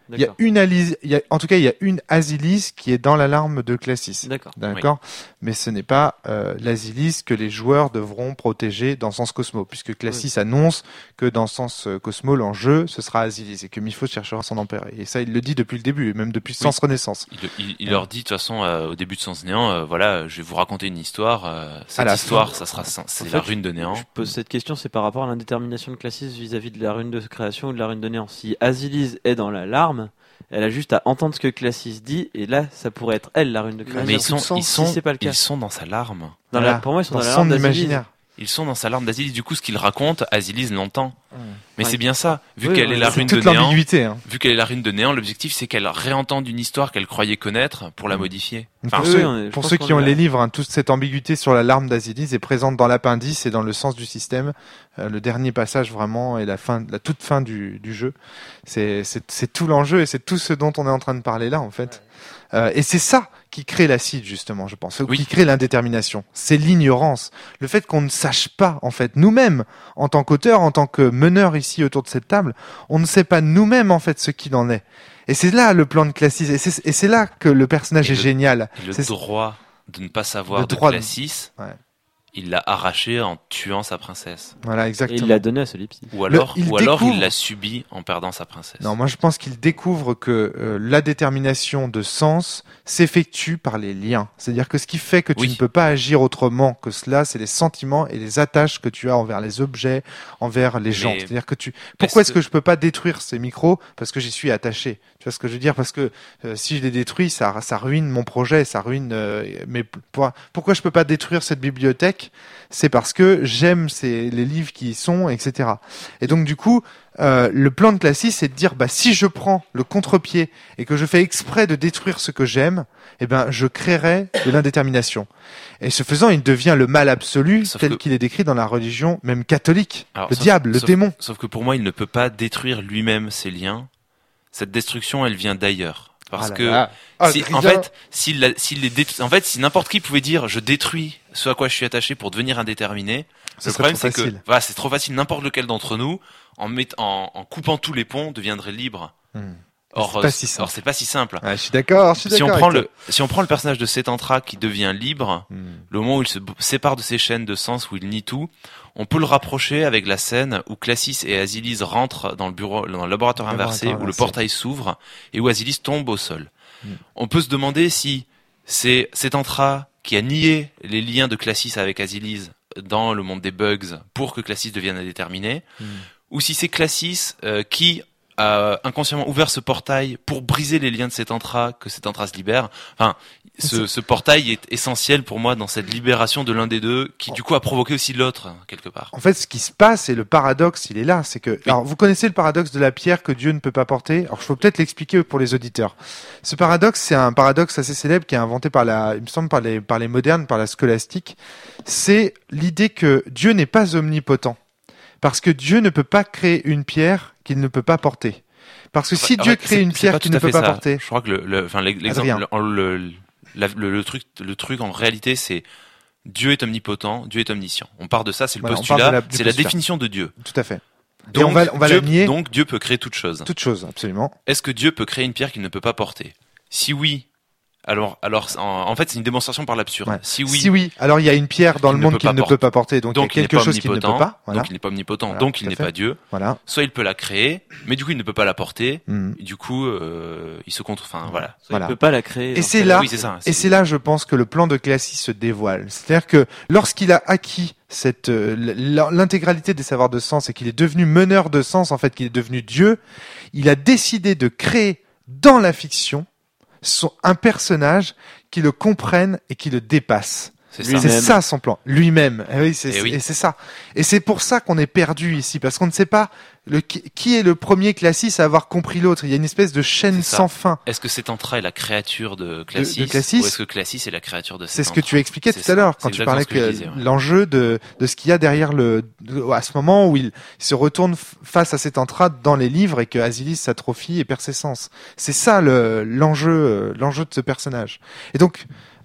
S1: Il y a
S3: D'accord.
S1: une Alice, il y a, en tout cas, il y a une Asilis qui est dans l'alarme de Classis.
S3: D'accord.
S1: D'accord, mais ce n'est pas euh, l'Asilis que les joueurs devront protéger dans Sens Cosmo, puisque Classis annonce que dans Sens euh, Cosmo, l'enjeu, ce sera Asilis, et que Miphos cherchera à s'en emparer. Et ça, il le dit depuis le début, et même depuis
S2: Oui.
S1: Sens Renaissance.
S2: Il, il, il leur dit de toute façon euh, au début de Sens Néant, euh, voilà, je vais vous raconter une histoire. Euh, cette
S1: À la
S2: histoire,
S1: fin.
S2: ça sera, c'est
S3: En
S2: la
S3: fait,
S2: rune de Néant.
S3: Je pose cette question, c'est par rapport à l'indétermination de Classis vis-à-vis de la rune de création ou de la rune de néant. Si Asilis est dans l'alarme, elle a juste à entendre ce que Classis dit, et là, ça pourrait être elle, la rune de création.
S2: Mais ils
S4: tout le
S2: sont,
S4: sens,
S2: ils
S3: si
S2: sont,
S3: c'est pas le cas.
S2: ils sont dans sa larme.
S3: Dans
S1: Voilà.
S3: la, pour moi, ils sont
S1: Dans
S3: dans,
S1: son
S3: l'alarme d'Asilis.
S1: imaginaire.
S2: Ils sont dans sa larme d'Asilis. Du coup, ce qu'il raconte, Asilis l'entend. Mais
S3: Ouais.
S2: c'est bien ça. Vu
S3: Oui,
S2: qu'elle
S3: oui,
S2: est la
S3: c'est
S2: rune de
S1: Toute
S2: Néant,
S1: l'ambiguïté. Hein.
S2: vu qu'elle est la rune de Néant, l'objectif c'est qu'elle réentende une histoire qu'elle croyait connaître pour la modifier. Enfin,
S1: Pour
S3: oui,
S1: ceux,
S3: on est- je
S1: pour
S3: pense
S1: ceux
S3: qu'on
S1: qui
S3: est
S1: ont
S3: là.
S1: les livres, hein, toute cette ambiguïté sur la larme d'Asilis est présente dans l'appendice et dans le sens du système. Euh, le dernier passage vraiment et la fin, la toute fin du, du jeu. C'est, c'est, c'est tout l'enjeu et c'est tout ce dont on est en train de parler là en fait. Euh, et c'est ça qui crée l'acide justement, je pense, ou
S2: Oui.
S1: qui crée l'indétermination. C'est l'ignorance, le fait qu'on ne sache pas en fait nous-mêmes, en tant qu'auteur, en tant que meneur ici autour de cette table, on ne sait pas nous-mêmes en fait ce qu'il en est. Et c'est là le plan de Classis, et c'est, et c'est là que le personnage
S2: Et
S1: est
S2: le-
S1: génial.
S2: et le
S1: C'est-
S2: droit de ne pas savoir
S1: Le
S2: de
S1: droit de-
S2: Classis,
S1: Ouais.
S2: il l'a arraché en tuant sa princesse.
S1: Voilà,
S3: Et
S1: exactement.
S3: il l'a donné à Solipsis.
S2: Ou alors,
S1: il
S2: ou alors
S1: découvre-
S2: il l'a subi en perdant sa princesse.
S1: Non, moi je pense qu'il découvre que euh, la détermination de sens s'effectue par les liens. C'est-à-dire que ce qui fait que tu
S2: Oui.
S1: ne peux pas agir autrement que cela, c'est les sentiments et les attaches que tu as envers les objets, envers les gens.
S2: Mais
S1: C'est-à-dire que tu. Pourquoi est-ce
S2: est-ce
S1: que... je peux pas détruire ces micros? Parce que j'y suis attaché. Tu vois ce que je veux dire? Parce que euh, si je les détruis, ça, ça ruine mon projet, ça ruine. Euh, mes... Pourquoi pourquoi je peux pas détruire cette bibliothèque? C'est parce que j'aime ces... les livres qui y sont, et cetera. Et donc du coup. Euh, le plan de Classis, c'est de dire, bah, si je prends le contre-pied et que je fais exprès de détruire ce que j'aime, eh ben, je créerai de l'indétermination. Et ce faisant, il devient le mal absolu,
S2: Sauf
S1: tel
S2: que-
S1: qu'il est décrit dans la religion, même catholique.
S2: Alors,
S1: le
S2: sauf-
S1: diable, le
S2: sauf-
S1: démon.
S2: Sauf que pour moi, il ne peut pas détruire lui-même ses liens. Cette destruction, elle vient d'ailleurs. Parce
S1: Ah là
S2: que
S1: là. Ah,
S2: si,
S1: Adrien.
S2: en fait, s'il l'a- s'il les détruit, en fait, si n'importe qui pouvait dire je détruis ce à quoi je suis attaché pour devenir indéterminé,
S1: Ce
S2: le
S1: serait
S2: problème
S1: trop
S2: c'est que
S1: facile.
S2: voilà, c'est trop facile. N'importe lequel d'entre nous, en, met, en, en coupant tous les ponts, deviendrait libre.
S1: Hmm.
S2: Or,
S1: C'est pas
S2: euh,
S1: si simple.
S2: or, c'est pas si simple.
S1: Ouais, je suis d'accord, je suis
S2: Si on
S1: d'accord.
S2: prend
S1: avec
S2: le, si on prend le personnage de Setantra qui devient libre,
S1: toi. Hmm.
S2: le moment où il se b- sépare de ses chaînes de sens, où il nie tout, on peut le rapprocher avec la scène où Classis et Asilis rentrent dans le bureau, dans le laboratoire
S1: Le
S2: inversé,
S1: laboratoire
S2: où le
S1: inversé.
S2: portail s'ouvre et où Asilis tombe au sol.
S1: Mm.
S2: On peut se demander si c'est Setantra qui a nié les liens de Classis avec Asilis dans le monde des bugs pour que Classis devienne indéterminé,
S1: Mm.
S2: ou si c'est Classis euh, qui a inconsciemment ouvert ce portail pour briser les liens de Setantra, que Setantra se libère. Enfin, ce, ce portail est essentiel pour moi dans cette libération de l'un des deux, qui du coup a provoqué aussi l'autre, quelque part.
S1: En fait, ce qui se passe, et le paradoxe, il est là, c'est que, alors, vous connaissez le paradoxe de la pierre que Dieu ne peut pas porter. Alors, je faut peut-être l'expliquer pour les auditeurs. Ce paradoxe, c'est un paradoxe assez célèbre qui est inventé par la, il me semble, par les, par les modernes, par la scolastique. C'est l'idée que Dieu n'est pas omnipotent. Parce que Dieu ne peut pas créer une pierre qu'il ne peut pas porter. Parce que si
S2: En
S1: Dieu
S2: fait,
S1: crée
S2: c'est-
S1: une
S2: c'est
S1: pierre
S2: pas
S1: qu'il
S2: tout
S1: ne
S2: à
S1: peut
S2: fait
S1: pas
S2: ça.
S1: porter.
S2: Je crois que le, le, enfin, l'exemple,
S1: Adrien.
S2: le, le, la- le, le truc, le truc en réalité, c'est Dieu est omnipotent, Dieu est omniscient. On part de ça, c'est le
S1: Voilà, on
S2: postulat,
S1: part de la- du
S2: c'est la
S1: postulat.
S2: définition de Dieu.
S1: Tout à fait.
S2: Donc,
S1: on va- on va
S2: Dieu,
S1: la nier.
S2: donc Dieu peut créer toute chose.
S1: Toute chose, absolument.
S2: Est-ce que Dieu peut créer une pierre qu'il ne peut pas porter? Si oui, alors, alors, en, en fait, c'est une démonstration par l'absurde.
S1: Ouais.
S2: Si oui,
S1: Si oui, alors il y a une pierre dans
S2: qu'il
S1: le
S2: ne
S1: monde
S2: peut
S1: qu'il
S2: pas
S1: ne peut pas porter, donc,
S2: donc
S1: il y a
S2: il n'est
S1: quelque
S2: pas
S1: chose qu'il ne
S2: omnipotent,
S1: peut pas. Voilà.
S2: donc il n'est pas omnipotent,
S1: Voilà,
S2: donc
S1: tout
S2: il
S1: à
S2: n'est
S1: fait.
S2: pas Dieu.
S1: Voilà.
S2: Soit il peut la créer, mais du coup il ne peut pas la porter.
S1: Mhm.
S2: Et du coup, euh, il se contre. Enfin, voilà.
S3: Soit
S1: Voilà.
S3: Il peut pas la créer.
S1: Et
S3: dans
S1: c'est
S3: ce cas-là.
S1: là-
S2: Oui, c'est ça.
S1: Et c'est là, je pense, que le plan de Classis se dévoile. C'est-à-dire que lorsqu'il a acquis cette euh, l- l'intégralité des savoirs de sens et qu'il est devenu meneur de sens, en fait, qu'il est devenu Dieu, il a décidé de créer dans la fiction son, un personnage qui le comprenne et qui le dépasse.
S2: C'est
S3: Lui-même.
S2: ça.
S1: C'est ça son plan, lui-même. Et oui, c'est
S2: Eh oui.
S1: et c'est ça. Et c'est pour ça qu'on est perdu ici, parce qu'on ne sait pas le, qui, qui est le premier Classis à avoir compris l'autre. Il y a une espèce de chaîne
S2: C'est ça.
S1: sans fin.
S2: Est-ce que Setantra est la créature de Classis,
S1: de Classis
S2: ou est-ce que Classis est la créature de
S1: C'est ce
S2: Setantra?
S1: que tu expliquais
S2: C'est
S1: tout à
S2: ça.
S1: l'heure quand
S2: C'est
S1: tu parlais
S2: exactement
S1: que,
S2: ce que je disais, ouais.
S1: l'enjeu de, de ce qu'il y a derrière le, de- à ce moment où il se retourne f- face à cet entrade dans les livres et que Asilis s'atrophie et perd ses sens. C'est ça le, l'enjeu, euh, l'enjeu de ce personnage. Et donc,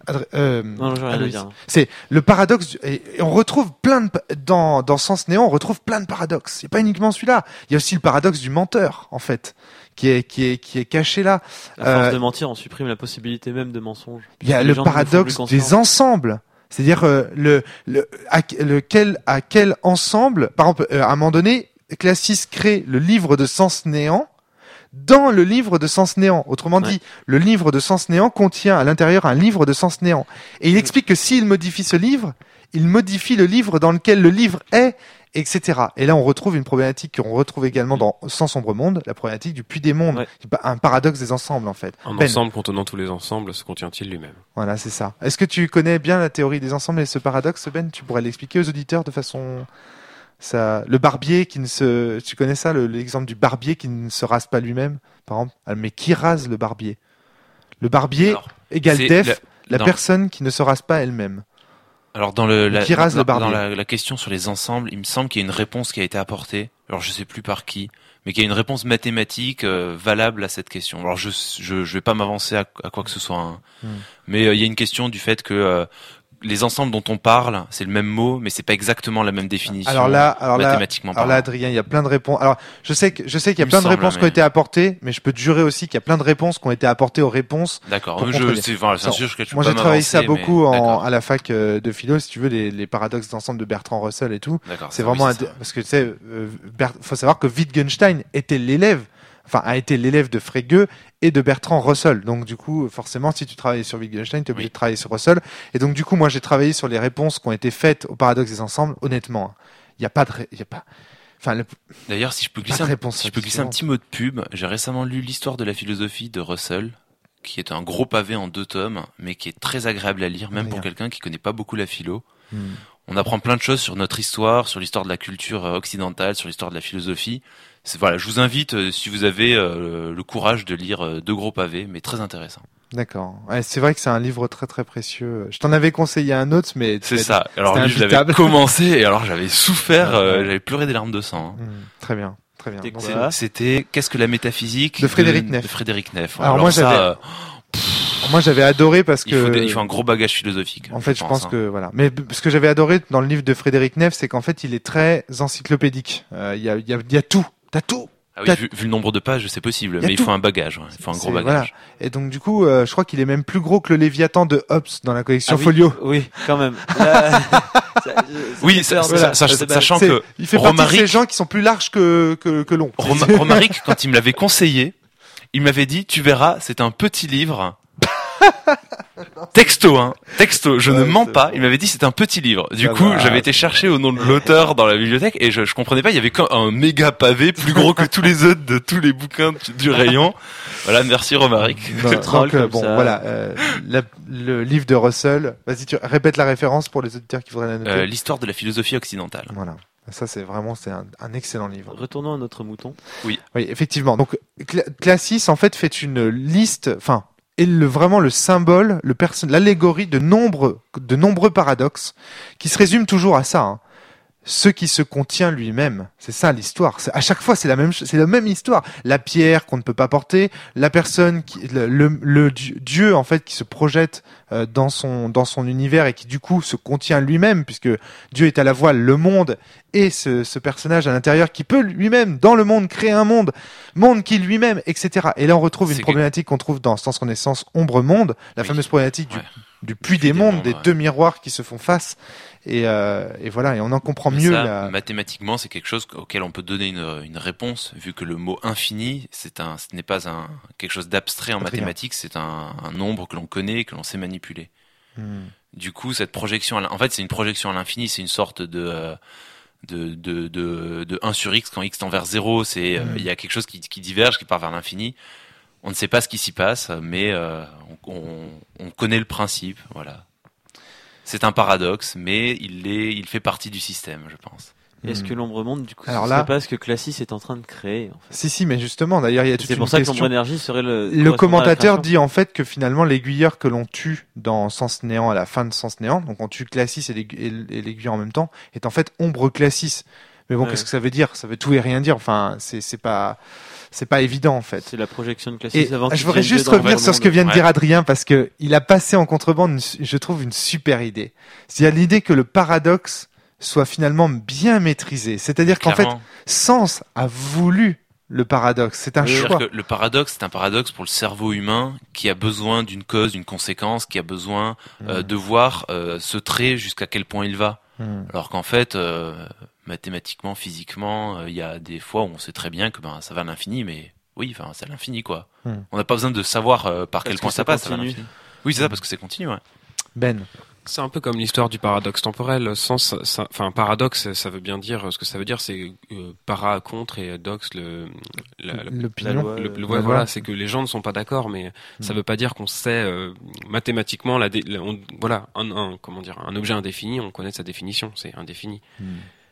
S1: Adr- euh,
S3: Non, non, j'ai rien à
S1: Aloïs.
S3: dire.
S1: C'est le paradoxe. du- Et, et on retrouve plein de pa- dans dans Sens Néant, on retrouve plein de paradoxes. C'est pas uniquement celui-là. Il y a aussi le paradoxe du menteur, en fait, qui est qui est qui est caché là.
S3: À force
S1: Euh,
S3: de mentir, on supprime la possibilité même de mensonge.
S1: Il y a
S3: Les
S1: le
S3: gens ne nous font
S1: paradoxe
S3: plus
S1: des
S3: confiance.
S1: ensembles. C'est-à-dire euh, le le à lequel à quel ensemble, par exemple, euh, à un moment donné, Classis crée le livre de Sens Néant dans le livre de Sens Néant. Autrement
S3: Ouais.
S1: dit, le livre de Sens Néant contient à l'intérieur un livre de Sens Néant. Et il explique que s'il modifie ce livre, il modifie le livre dans lequel le livre est, et cetera. Et là, on retrouve une problématique qu'on retrouve également dans Sans sombre monde, la problématique du puits des mondes.
S3: Ouais.
S1: Un paradoxe des ensembles, en fait.
S5: Un
S1: Ben,
S5: ensemble contenant tous les ensembles, se contient-il lui-même?
S1: Voilà, c'est ça. Est-ce que tu connais bien la théorie des ensembles et ce paradoxe, Ben? Tu pourrais l'expliquer aux auditeurs de façon... Ça, le barbier qui ne se, tu connais ça, le- l'exemple du barbier qui ne se rase pas lui-même, par exemple. Ah, mais qui rase le barbier? Le barbier
S2: Alors,
S1: égale
S2: c'est
S1: def,
S2: la-
S1: la
S2: non.
S1: personne qui ne se rase pas elle-même.
S2: Alors dans le la,
S1: Qui rase
S2: dans,
S1: le barbier.
S2: dans la, la question sur les ensembles, il me semble qu'il y a une réponse qui a été apportée. Alors je sais plus par qui, mais qu'il y a une réponse mathématique euh, valable à cette question. Alors je je je vais pas m'avancer à, à quoi que ce soit, hein.
S1: Hmm.
S2: Mais euh, il y a une question du fait que euh, les ensembles dont on parle, c'est le même mot, mais c'est pas exactement la même définition.
S1: Alors là, alors là,
S2: mathématiquement
S1: alors là,
S2: parlant.
S1: Adrien, il y a plein de réponses. Alors, je sais que, je sais qu'il y a
S2: Il me
S1: plein de
S2: semble,
S1: réponses
S2: hein,
S1: qui ont
S2: mais-
S1: été apportées, mais je peux te jurer aussi qu'il y a plein de réponses qui ont été apportées aux réponses.
S2: D'accord.
S1: pour
S2: Je
S1: contredire.
S2: c'est enfin, c'est
S1: Non.
S2: sûr que je peux
S1: Moi,
S2: pas
S1: j'ai travaillé ça
S2: m'avancer, mais-
S1: beaucoup en,
S2: D'accord.
S1: à la fac euh, de philo, si tu veux, les, les paradoxes d'ensemble de Bertrand Russell et tout.
S2: D'accord.
S1: C'est
S2: ça, oui,
S1: vraiment
S2: c'est
S1: un-
S2: ça.
S1: parce que tu sais, euh, Bert- faut savoir que Wittgenstein était l'élève, enfin a été l'élève de Frege et de Bertrand Russell. Donc du coup, forcément, si tu travailles sur Wittgenstein, tu es obligé
S2: Oui.
S1: de travailler sur Russell. Et donc du coup, moi, j'ai travaillé sur les réponses qui ont été faites au paradoxe des ensembles. Honnêtement, il n'y a pas de, ré- il y a pas, enfin, le-
S2: D'ailleurs, si je peux
S1: pas
S2: glisser
S1: de
S2: un,
S1: réponse
S2: si je peux glisser un
S1: satisfaisante.
S2: petit mot de pub, j'ai récemment lu l'histoire de la philosophie de Russell, qui est un gros pavé en deux tomes, mais qui est très agréable à lire, même
S1: Rien.
S2: pour quelqu'un qui connaît pas beaucoup la philo.
S1: Hmm.
S2: On apprend plein de choses sur notre histoire, sur l'histoire de la culture euh, occidentale, sur l'histoire de la philosophie. C'est, voilà, je vous invite, euh, si vous avez euh, le courage de lire euh, deux gros pavés, mais très intéressant.
S1: D'accord. Ouais, c'est vrai que c'est un livre très très précieux. Je t'en avais conseillé un autre, mais tu
S2: C'est
S1: m'as dit-
S2: ça. Alors
S1: c'était
S2: lui, je l'avais
S1: imbitable.
S2: commencé, et alors j'avais souffert, euh,
S1: Ouais.
S2: j'avais pleuré des larmes de sang. hein.
S1: Hmm. Très bien, très bien.
S3: C'était
S1: Donc,
S3: quoi
S1: c'est-
S3: Ah.
S2: C'était Qu'est-ce que la métaphysique
S1: De Frédéric Neff.
S2: De Frédéric Neff.
S1: Alors moi,
S2: ça,
S1: j'avais-
S2: euh,
S1: Moi, j'avais adoré parce que
S2: il, faut des- il faut un gros bagage philosophique.
S1: En fait, je pense
S2: hein.
S1: que voilà. Mais b- ce que j'avais adoré dans le livre de Frédéric Neff, c'est qu'en fait, il est très encyclopédique. Euh, Il y, a, il y, a, il y a tout. T'as tout.
S2: Ah oui,
S1: T'as-
S2: vu, vu le nombre de pages, c'est possible,
S1: Y a
S2: mais il
S1: tout.
S2: faut un bagage. ouais. Il faut un gros
S1: C'est-
S2: bagage.
S1: Et donc, du coup, euh, je crois qu'il est même plus gros que le Léviathan de Hobbes dans la collection
S3: Ah oui,
S1: Folio.
S3: Oui, quand même. Là, ça- ça
S2: Oui,
S3: fait
S2: ça-
S3: peur,
S2: ça-
S3: voilà.
S2: ça-
S3: C'est-
S2: sachant
S1: C'est-
S2: que
S1: il fait partie de
S2: Romaric-
S1: ces gens qui sont plus larges que, que, que longs.
S2: Roma- Romaric, quand il me l'avait conseillé, il m'avait dit, tu verras, c'est un petit livre. Texto, hein. Texto, je ne
S1: Ouais,
S2: mens
S1: c'est
S2: pas.
S1: bon.
S2: Il m'avait dit c'était un petit livre. Du
S1: Ça
S2: coup,
S1: va,
S2: j'avais été chercher au nom de l'auteur dans la bibliothèque et je, je comprenais pas. Il y avait qu'un méga pavé plus gros que tous les autres de tous les bouquins du, du rayon. Voilà, merci Romaric.
S1: Non,
S3: troll
S1: donc, euh,
S3: comme
S1: bon,
S3: ça.
S1: voilà. euh, la- le livre de Russell. Vas-y, tu répètes la référence pour les auditeurs qui voudraient la noter.
S2: Euh, L'histoire de la philosophie occidentale.
S1: Voilà. Ça, c'est vraiment, c'est un, un excellent livre.
S3: Retournons à notre mouton.
S1: Oui, effectivement. Donc, Cla- Classis, en fait, fait une liste, enfin, est le, vraiment le symbole, le perso- l'allégorie de nombreux, de nombreux paradoxes qui se résument toujours à ça. Hein. Ce qui se contient lui-même. C'est ça l'histoire. C'est, à chaque fois, c'est la même, ch- c'est la même histoire. La pierre qu'on ne peut pas porter, la personne qui, le, le, le dieu- Dieu, en fait, qui se projette euh, dans son, dans son univers et qui, du coup, se contient lui-même puisque Dieu est à la voile, le monde et ce, ce personnage à l'intérieur qui peut lui-même, dans le monde, créer un monde, monde qui lui-même, et cetera. Et là, on retrouve une
S2: C'est que-
S1: problématique qu'on trouve dans Sens Renaissance, Ombre Monde, la
S2: Oui.
S1: fameuse problématique du,
S2: Ouais.
S1: du puits des
S2: des
S1: mondes,
S2: mondes,
S1: des
S2: ouais.
S1: deux miroirs qui se font face. Et, euh, et voilà, et on en comprend
S2: Mais
S1: mieux
S2: ça,
S1: la...
S2: mathématiquement, c'est quelque chose auquel on peut donner une, une réponse, vu que le mot infini, c'est un, ce n'est pas un quelque chose d'abstrait en
S1: Adrien.
S2: mathématiques, c'est un, un nombre que l'on connaît et que l'on sait manipuler.
S1: Hmm.
S2: Du coup, cette projection, à l'in- en fait, c'est une projection à l'infini, c'est une sorte de euh, de, de, de, de un sur x quand x tend vers zéro, c'est euh, il
S1: Mm.
S2: y a quelque chose qui, qui diverge, qui part vers l'infini. On ne sait pas ce qui s'y passe, mais euh, on, on, on connaît le principe, voilà. C'est un paradoxe, mais il est, il fait partie du système, je pense.
S3: Est-ce
S1: Hmm.
S3: que l'ombre monde, du coup,
S1: Alors
S3: ce
S1: là-
S3: serait pas ce que Classis est en train de créer en fait.
S1: Si, si, mais justement, d'ailleurs, il y a toute
S3: C'est
S1: une
S3: pour ça que
S1: question.
S3: l'ombre énergie serait le.
S1: Le
S3: correspondant à la
S1: commentateur
S3: création.
S1: dit en fait que finalement l'aiguilleur que l'on tue dans Sens Néant à la fin de Sens Néant, donc on tue Classis et l'aigu- et l- et l'aiguilleur en même temps, est en fait Ombre Classis. Mais bon,
S3: Ouais.
S1: qu'est-ce que ça veut dire? Ça veut tout et rien dire. Enfin, c'est c'est pas c'est pas évident en fait.
S3: C'est la projection de Classis
S1: Et
S3: avant qu'il
S1: je voudrais
S3: devienne
S1: juste
S3: Dieu dans
S1: revenir
S3: le
S1: sur ce que
S3: monde.
S1: vient de dire
S2: Ouais.
S1: Adrien parce que il a passé en contrebande, une- je trouve, une super idée. C'est-à-dire l'idée que le paradoxe soit finalement bien maîtrisé. C'est-à-dire qu'en fait,
S2: Clairement.
S1: Sens a voulu le paradoxe. C'est un
S2: Oui,
S1: choix.
S2: c'est-à-dire que le paradoxe, c'est un paradoxe pour le cerveau humain qui a besoin d'une cause, d'une conséquence, qui a besoin euh, de voir euh, ce trait jusqu'à quel point il va.
S1: Hmm.
S2: Alors qu'en fait, euh, mathématiquement, physiquement, euh, il y a des fois où on sait très bien que ben ça va à l'infini, mais oui, enfin c'est à l'infini quoi.
S1: Hmm.
S2: On n'a pas besoin de savoir euh, par
S3: Parce
S2: quel
S3: que
S2: point
S3: ça
S2: ça passe. Ça va à
S3: continue.
S2: l'infini. Oui, c'est ça, parce que c'est continu. Ouais.
S1: Ben.
S5: C'est un peu comme l'histoire du paradoxe temporel. Sens, ça, enfin, paradoxe, ça veut bien dire, ce que ça veut dire, c'est euh, para, contre, et dox, le, la, la-
S1: L'opinion.
S3: la loi.
S5: le, le-
S3: Euh,
S5: ouais,
S1: la
S5: voilà,
S1: loi.
S5: c'est que les gens ne sont pas d'accord, mais ça
S1: Hmm.
S5: veut pas dire qu'on sait euh, mathématiquement la, dé- la- on- voilà, un, un, comment dire, un objet indéfini, on connaît sa définition, c'est indéfini.
S1: Hmm.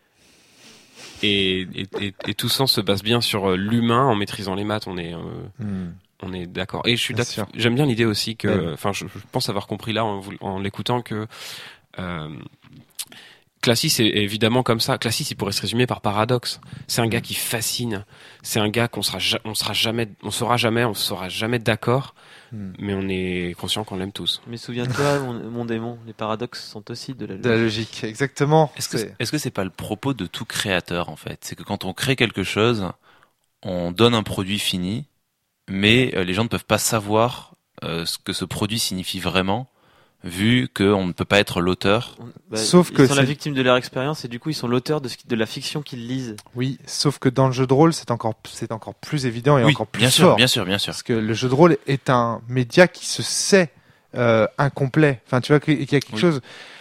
S5: Et, et, et, et tout sens se base bien sur euh, l'humain en maîtrisant les maths. On est, euh,
S1: Hmm.
S5: on est d'accord. Et je suis
S1: Bien
S5: d'accord.
S1: sûr.
S5: J'aime bien l'idée aussi que,
S1: Ben.
S5: enfin, je, je pense avoir compris là en, vous- en l'écoutant que euh, Classis est évidemment comme ça. Classis, il pourrait se résumer par paradoxe. C'est un gars qui fascine. C'est un gars qu'on sera, ja- on sera jamais, on saura jamais, on sera jamais d'accord,
S1: Hmm.
S5: mais on est conscient qu'on l'aime tous.
S3: Mais souviens-toi, mon, mon démon, les paradoxes sont aussi de la
S1: De la
S3: logique.
S1: logique, exactement.
S2: Est-ce que
S1: C'est-
S2: est-ce que c'est pas le propos de tout créateur en fait? C'est que quand on crée quelque chose, on donne un produit fini, mais euh, les gens ne peuvent pas savoir euh, ce que ce produit signifie vraiment, vu qu'on ne peut pas être l'auteur.
S3: On- bah,
S1: Sauf
S3: ils
S1: que
S3: sont la
S1: c'est-
S3: victime de leur expérience et du coup ils sont l'auteur de, ce qui- de la fiction qu'ils lisent.
S1: Oui, sauf que dans le jeu de rôle, c'est encore, c'est encore plus évident et
S2: Oui,
S1: encore plus
S2: bien
S1: fort.
S2: sûr, bien sûr, bien sûr.
S1: Parce que le jeu de rôle est un média qui se sait euh, incomplet. Enfin, tu vois qu'il y a quelque
S2: Oui.
S1: chose.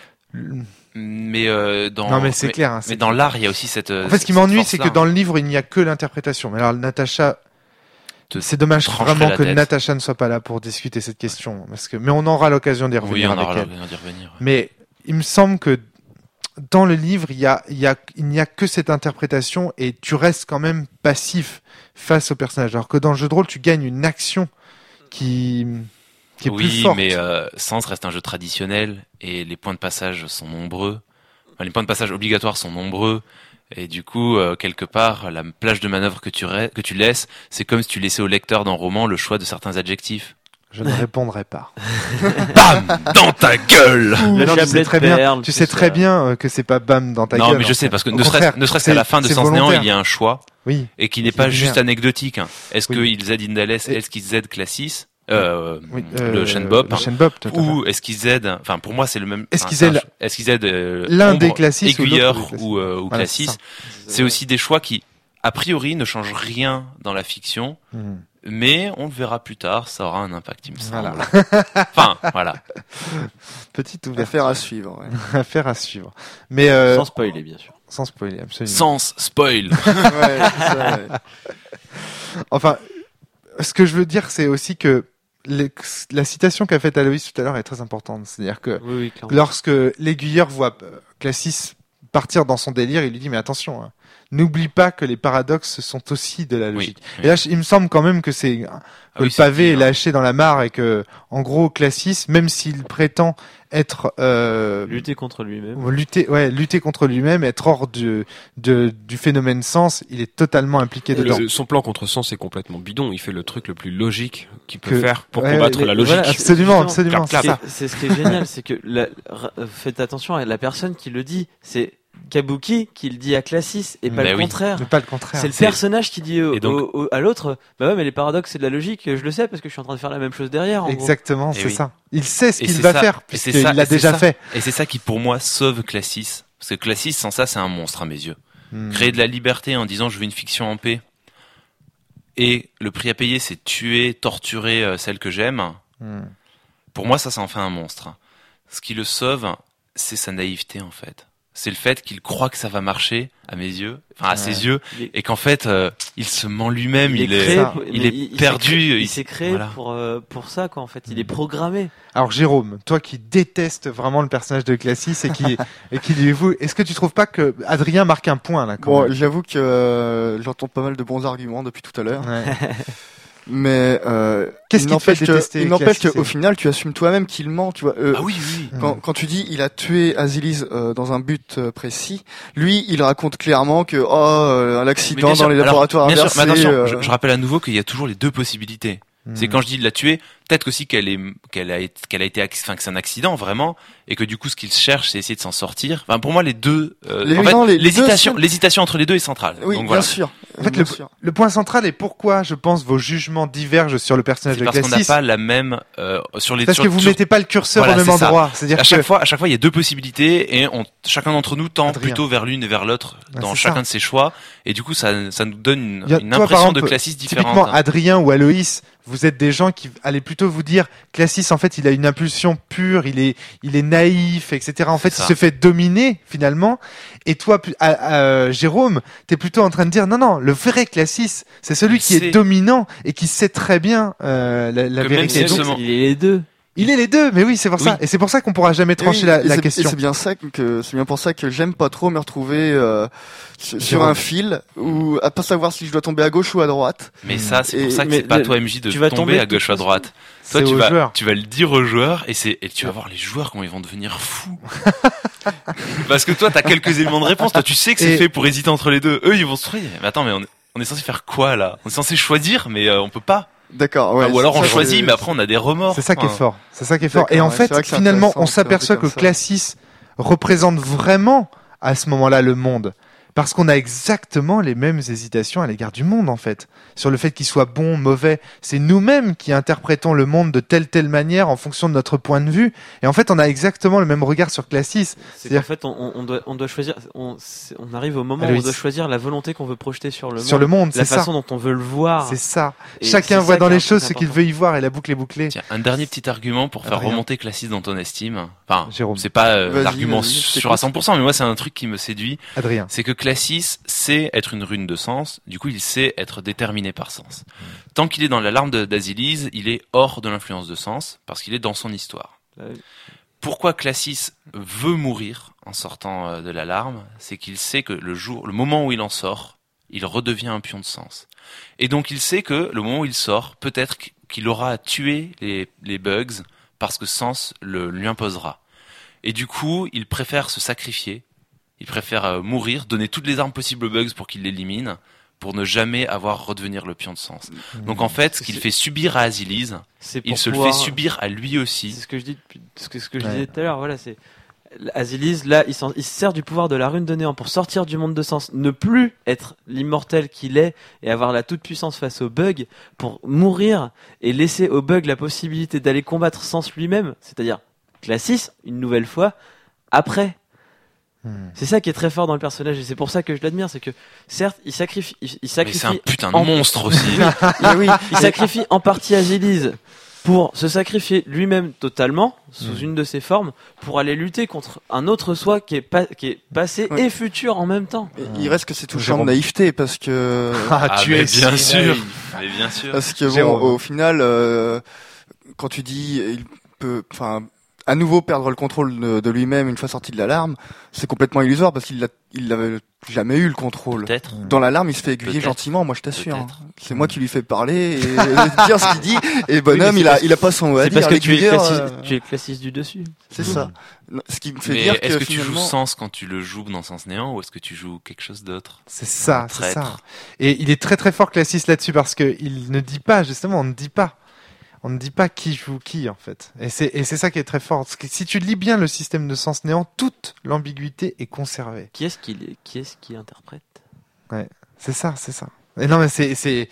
S2: Mais euh, dans
S1: Non, mais c'est
S2: mais,
S1: clair. hein,
S2: mais
S1: c'est
S2: dans l'art, il y a aussi cette.
S1: En fait, ce qui m'ennuie, c'est que dans le livre, il n'y a que l'interprétation. Mais alors, Natacha,
S2: Te
S1: c'est dommage
S2: trancherait
S1: vraiment
S2: la
S1: que
S2: tête.
S1: Natacha ne soit pas là pour discuter cette question. Parce que, mais on aura l'occasion d'y
S2: oui,
S1: revenir
S2: on
S1: avec
S2: aura
S1: elle.
S2: l'occasion d'y revenir. ouais.
S1: Mais il me semble que dans le livre, il y a, il y a, il n'y a que cette interprétation et tu restes quand même passif face au personnage. Alors que dans le jeu de rôle, tu gagnes une action qui, qui est
S2: oui,
S1: plus forte.
S2: mais euh, Sens reste un jeu traditionnel et les points de passage sont nombreux. Enfin, les points de passage obligatoires sont nombreux. Et du coup, euh, quelque part, la plage de manœuvre que tu, ra- que tu laisses, c'est comme si tu laissais au lecteur d'un roman le choix de certains adjectifs.
S1: Je ne répondrai pas.
S2: Bam dans ta gueule.
S3: Le
S1: Non, tu
S3: chapelet
S1: sais
S3: de
S1: très bien,
S3: perles,
S1: tu
S3: tout
S1: sais
S3: ça.
S1: très bien euh, que c'est pas bam dans ta
S2: Non,
S1: gueule.
S2: mais je
S1: en
S2: sais
S1: fait.
S2: parce que
S1: Au
S2: ne serait-ce
S1: contraire,
S2: ne serait-ce
S1: c'est-
S2: qu'à la fin de
S1: c'est
S2: Sens Néant,
S1: volontaire.
S2: il y a un choix
S1: Oui.
S2: et qui n'est
S1: Qui
S2: pas
S1: est
S2: juste
S1: linéaire.
S2: anecdotique. hein. Est-ce
S1: Oui.
S2: que il Z Indales,
S1: Et-
S2: est-ce qu'il Z Classis, euh,
S1: Oui,
S2: le
S1: euh,
S2: Shenbop,
S1: le
S2: hein,
S1: Shenbop, tout à fait.
S2: ou est-ce qu'ils aident, enfin pour moi c'est le même.
S1: Est-ce
S2: enfin,
S1: qu'ils
S2: c'est un-
S1: aident
S2: Est-ce qu'ils aident euh,
S1: l'un
S2: Ombre,
S1: des Classis ou l'autre
S2: Aiguilleur
S1: des Classis.
S2: ou, euh, ou
S1: Voilà,
S2: Classis.
S1: c'est ça.
S2: C'est aussi des choix qui, a priori, ne changent rien dans la fiction,
S1: Hmm.
S2: mais on le verra plus tard, ça aura un impact, il me semble.
S1: Voilà.
S2: Enfin, voilà.
S1: Petite ouverture.
S4: Affaire à suivre. ouais.
S1: Affaire à suivre. Mais euh,
S3: Sans spoiler, bien sûr.
S1: sans spoiler, absolument.
S2: Sens, spoil.
S4: Ouais, c'est ça, ouais.
S1: Enfin, ce que je veux dire, c'est aussi que les- la citation qu'a faite Aloïs tout à l'heure est très importante. C'est-à-dire que
S3: Oui, oui, clairement.
S1: lorsque l'aiguilleur voit euh, Classis partir dans son délire, il lui dit mais attention, hein, n'oublie pas que les paradoxes sont aussi de la logique.
S2: oui.
S1: Et là, je- il me semble quand même que c'est que
S2: Ah oui,
S1: le
S2: c'est
S1: pavé
S2: dit,
S1: est
S2: hein.
S1: lâché dans la mare et que, en gros, Classis, même s'il prétend être euh,
S3: Lutter contre lui-même.
S1: lutter, ouais, lutter contre lui-même, être hors du, de, du phénomène sens, il est totalement impliqué dedans.
S5: Le- son plan contre Sens est complètement bidon. Il fait le truc le plus logique qu'il peut
S1: Que-
S5: faire pour
S1: ouais,
S5: combattre
S1: mais
S5: la logique.
S3: voilà,
S1: Absolument,
S3: Justement,
S1: absolument,
S5: clap,
S1: c'est
S5: clap.
S1: ça.
S3: C'est ce qui est génial, c'est que la- ra- faites attention à la personne qui le dit. C'est Kabuki qui le dit à Classis et pas
S2: Bah
S3: le
S2: oui.
S3: contraire.
S1: Mais pas le contraire.
S3: C'est le
S2: C'est-
S3: personnage qui dit au-
S2: Et donc-
S3: au- au- à l'autre, bah ouais, mais les paradoxes c'est de la logique, je le sais parce que je suis en train de faire la même chose derrière. En gros.
S1: Exactement,
S2: Et
S1: c'est
S2: oui.
S1: ça. Il sait ce
S2: Et
S1: qu'il
S2: c'est
S1: va
S2: ça.
S1: faire,
S2: Et c'est
S1: puisqu'il
S2: ça,
S1: l'a
S2: et c'est
S1: déjà
S2: ça.
S1: fait.
S2: Et c'est ça qui, pour moi, sauve Classis. Parce que Classis, sans ça, c'est un monstre à mes yeux.
S1: Hmm.
S2: Créer de la liberté en disant je veux une fiction en paix. Et le prix à payer, c'est tuer, torturer euh, celle que j'aime.
S1: Hmm.
S2: Pour moi, ça, ça en fait un monstre. Ce qui le sauve, c'est sa naïveté, en fait. C'est le fait qu'il croit que ça va marcher, à mes yeux, enfin, à
S1: Ouais.
S2: ses yeux,
S3: Il est-
S2: et qu'en fait, euh, il se ment lui-même, il,
S3: est
S2: est,
S3: créé
S1: ça.
S3: pour-
S2: il
S3: mais
S2: est
S3: il s'est
S2: perdu,
S3: créé-
S2: il-
S3: Il s'est créé
S2: voilà.
S3: pour euh, pour ça quoi. En fait, il est programmé.
S1: Alors Jérôme, toi qui détestes vraiment le personnage de Classis et qui et qui lui voue, est-ce que tu trouves pas que Adrien marque un point là quand
S4: Bon,
S1: même
S4: j'avoue que euh, j'entends pas mal de bons arguments depuis tout à l'heure.
S1: Ouais.
S4: Mais euh,
S1: Qu'est-ce
S4: il
S1: qui te fait
S4: n'empêche que,
S1: détester
S4: il n'empêche
S1: Classis,
S4: qu'au
S1: c'est-
S4: final, tu assumes toi-même qu'il ment, tu vois. Euh,
S2: Ah oui, oui.
S4: Quand,
S1: Mm.
S4: quand tu dis il a tué Azilis euh, dans un but euh, précis, lui il raconte clairement que oh euh,
S2: Mais
S4: l'accident
S2: bien sûr,
S4: dans les
S2: alors,
S4: laboratoires
S2: bien sûr,
S4: inversés.
S2: mais attention,
S4: euh,
S2: je, je rappelle à nouveau qu'il y a toujours les deux possibilités. C'est
S1: Mm.
S2: quand je dis de la tuer, peut-être aussi qu'elle est, qu'elle a été, qu'elle a été, acc- enfin que c'est un accident vraiment, et que du coup ce qu'il cherche c'est essayer de s'en sortir. Enfin pour moi les deux, euh,
S4: Les-
S2: en fait,
S4: non, les- les
S2: l'hésitation,
S4: deux, c'est-
S2: l'hésitation entre les deux est centrale.
S4: Oui,
S2: Donc
S4: bien
S2: voilà.
S4: sûr.
S1: En fait,
S4: bien sûr.
S1: Le point central est pourquoi, je pense, vos jugements divergent sur le personnage
S2: C'est
S1: de
S2: parce qu'on n'a
S1: Classis.
S2: pas la même euh, sur les.
S1: Parce
S2: sur-
S1: que vous
S2: sur-
S1: mettez pas le curseur
S2: Voilà,
S1: au même
S2: c'est ça.
S1: endroit. C'est-à-dire
S2: à
S1: que
S2: chaque fois, à chaque fois, il y a deux possibilités et on, chacun d'entre nous tend
S1: Adrien.
S2: plutôt vers l'une et vers l'autre
S1: Ah,
S2: dans
S1: c'est
S2: chacun
S1: ça.
S2: de ses choix. Et du coup, ça, ça nous donne une,
S1: Il y a-
S2: une
S1: toi, par
S2: impression de
S1: exemple,
S2: Classis
S1: typiquement,
S2: différente.
S1: Adrien ou Aloïs, vous êtes des gens qui allaient plutôt vous dire Classis, en fait, il a une impulsion pure, il est, il est naïf, et cetera. En fait,
S2: C'est
S1: il
S2: ça.
S1: se fait dominer finalement. Et toi, pu- à- à- Jérôme, t'es plutôt en train de dire non, non, le vrai Classis, c'est celui
S2: Il
S1: qui
S2: sait.
S1: est dominant et qui sait très bien euh, la, la
S2: Que même
S1: vérité.
S2: si
S1: Donc,
S2: justement-
S3: Il est les deux.
S1: il est les deux, mais oui, c'est pour ça.
S2: Oui.
S1: Et c'est pour ça qu'on pourra jamais
S4: Et
S1: trancher
S4: oui,
S1: la,
S4: et
S1: la
S4: c'est-
S1: question.
S4: Et c'est bien ça que c'est bien pour ça que j'aime pas trop me retrouver euh, sur, sur
S1: Jérôme.
S4: un fil ou à pas savoir si je dois tomber à gauche ou à droite.
S2: Mais ça, c'est
S4: Et-
S2: pour ça que
S3: mais
S2: c'est pas
S3: le-
S2: toi M J de
S3: tu vas
S2: tomber
S3: tomber
S2: à gauche ou à
S3: de toute
S2: droite.
S1: C'est
S2: Toi, tu
S1: aux
S2: vas,
S1: joueurs.
S2: tu vas le dire aux joueurs et c'est, et tu vas voir les joueurs comment ils vont devenir fous. Parce que toi, t'as quelques éléments de réponse. Toi, tu sais que c'est
S1: Et-
S2: fait pour hésiter entre les deux. Eux, ils vont se trouver. Mais attends, mais on est, on est censé faire quoi là? On est censé choisir, mais euh, on peut pas.
S4: D'accord. Ouais,
S2: Ah, ou alors
S4: ça,
S2: on
S4: c'est-
S2: choisit, mais après on a des remords.
S1: C'est ça qui est
S2: Enfin,
S1: fort. C'est ça qui est fort.
S4: D'accord,
S1: Et en
S4: ouais,
S1: fait,
S4: c'est vrai que c'est
S1: finalement,
S4: intéressant
S1: on
S4: de se
S1: s'aperçoit
S4: présenter
S1: que
S4: comme ça.
S1: Classis représente vraiment à ce moment-là le monde. Parce qu'on a exactement les mêmes hésitations à l'égard du monde, en fait. Sur le fait qu'il soit bon, mauvais. C'est nous-mêmes qui interprétons le monde de telle, telle manière en fonction de notre point de vue. Et en fait, on a exactement le même regard sur Classis.
S3: C'est
S1: C'est-à-dire-
S3: qu'en fait, on, on, doit, on doit choisir. On, c'est- on arrive au moment où
S1: Aloïs.
S3: on doit choisir la volonté qu'on veut projeter sur le
S1: Sur
S3: monde,
S1: le monde,
S3: la
S1: c'est ça.
S3: façon dont on veut le voir.
S1: C'est ça.
S3: Et
S1: Chacun
S3: c'est
S1: voit
S3: ça
S1: dans
S3: qui est
S1: les choses
S3: important.
S1: ce qu'il veut y voir et la boucle est bouclée.
S2: Tiens, un dernier petit argument pour faire
S1: Adrien.
S2: remonter Classis dans ton estime. Enfin,
S1: Jérôme.
S2: c'est pas euh,
S4: Vas-y,
S2: l'argument
S4: vas-y, je
S2: sûr
S4: t'écoute.
S2: à cent pour cent, mais moi c'est un truc qui me séduit.
S1: Adrien.
S2: C'est que Classis sait être une rune de sens, du coup il sait être déterminé par sens. Tant qu'il est dans l'alarme de- d'Azilise, il est hors de l'influence de sens, parce qu'il est dans son histoire.
S3: Euh,
S2: Pourquoi Classis veut mourir en sortant euh, de l'alarme, c'est qu'il sait que le jour, le moment où il en sort, il redevient un pion de sens. Et donc il sait que le moment où il sort, peut-être qu'il aura à tuer les, les bugs, parce que sens le lui imposera. Et du coup, il préfère se sacrifier. Il préfère euh, mourir, donner toutes les armes possibles aux bugs pour qu'il l'élimine, pour ne jamais avoir redevenir le pion de sens. Donc en fait, ce qu'il fait subir à Azilise,
S3: c'est
S2: il
S3: pour
S2: se le
S3: pouvoir-
S2: fait subir à lui
S3: C'est
S2: aussi.
S3: ce que je dis depuis, ce que, ce que je
S1: Ouais.
S3: disais tout à l'heure. Voilà, c'est Azilise. Là, il, s'en- il se sert du pouvoir de la rune de néant pour sortir du monde de sens, ne plus être l'immortel qu'il est et avoir la toute puissance face aux bugs, pour mourir et laisser aux bugs la possibilité d'aller combattre Sens lui-même, c'est-à-dire Classis une nouvelle fois après.
S1: Hmm.
S3: C'est ça qui est très fort dans le personnage et c'est pour ça que je l'admire, c'est que certes il sacrifie, il, il
S2: Mais
S3: sacrifie,
S2: c'est un putain de
S3: en-
S2: monstre aussi.
S3: il, oui, il sacrifie en partie Azilise pour se sacrifier lui-même totalement sous
S1: Mm.
S3: une de ses formes pour aller lutter contre un autre soi qui est, pas, qui est passé
S4: Ouais.
S3: et futur en même temps.
S4: Et il reste que c'est touchant
S1: Jérôme.
S4: de naïveté parce que
S1: Ah,
S2: Ah,
S1: tu
S2: mais
S1: es
S2: bien
S1: si
S2: sûr.
S1: naïf.
S2: Mais bien sûr.
S4: parce que bon,
S1: Jérôme.
S4: au final, euh, quand tu dis il peut, enfin, à nouveau perdre le contrôle de, de lui-même une fois sorti de l'alarme, c'est complètement illusoire parce qu'il l'a, il l'avait jamais eu le contrôle.
S2: Peut-être.
S4: Dans l'alarme, il se fait aiguiller
S2: Peut-être.
S4: gentiment, moi je t'assure. hein.
S2: Peut-être.
S4: C'est moi qui lui fais parler et dire ce qu'il dit. Et bonhomme,
S3: c'est
S4: il a,
S3: parce-
S4: il a pas son mot à
S3: C'est
S4: dire.
S3: parce que tu es,
S4: l'aiguilleur,
S3: classis,
S4: euh,
S3: tu es classiste du dessus.
S4: C'est ça. Ce qui me fait
S2: Mais
S4: dire
S2: est-ce
S4: que,
S2: que tu joues
S4: finalement,
S2: Sens quand tu le joues dans Sens Néant ou est-ce que tu joues quelque chose d'autre?
S1: C'est ça, c'est
S2: Traître.
S1: ça. Et il est très très fort Classis là-dessus parce que il ne dit pas, justement, on ne dit pas. On ne dit pas qui joue qui, en fait. Et c'est, et c'est ça qui est très fort. Parce que si tu lis bien le système de sens néant, toute l'ambiguïté est conservée.
S3: Qui est-ce qui, qui est-ce qui interprète?
S1: C'est ça, c'est ça. Et non, mais c'est, c'est,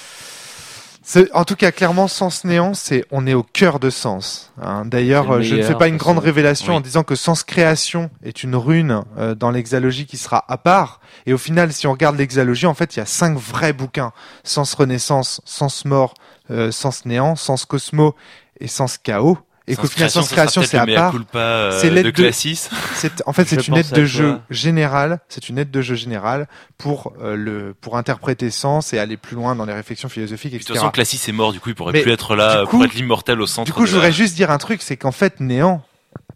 S1: c'est- en tout cas, clairement, sens néant, c'est, on est au cœur de sens. hein. D'ailleurs,
S3: C'est le
S1: euh, je ne
S3: meilleur,
S1: fais pas une
S3: de toute
S1: grande
S3: façon.
S1: révélation en
S2: Oui.
S1: disant que sens création est une rune euh, dans l'exalogie qui sera à part. Et au final, si on regarde l'exalogie, en fait, il y a cinq vrais bouquins. Sens renaissance, sens mort, euh, sens néant, sens cosmo et sens chaos. Et qu'au final, sens création, c'est à part.
S2: C'est
S1: C'est l'aide
S2: de
S1: de-
S2: Classis.
S1: C'est, en fait, c'est
S3: Je
S1: une
S3: pense
S1: aide
S3: à
S1: de
S3: toi.
S1: jeu générale. C'est une aide de jeu générale pour euh, le pour interpréter sens et aller plus loin dans les réflexions philosophiques,
S2: De toute
S1: et cetera.
S2: façon, Classis est mort, du coup, il pourrait
S1: Mais
S2: plus être là
S1: du
S2: euh,
S1: coup-
S2: pour être l'immortel au centre.
S1: Du coup,
S2: de
S1: je
S2: la-
S1: voudrais juste dire un truc, c'est qu'en fait, Néant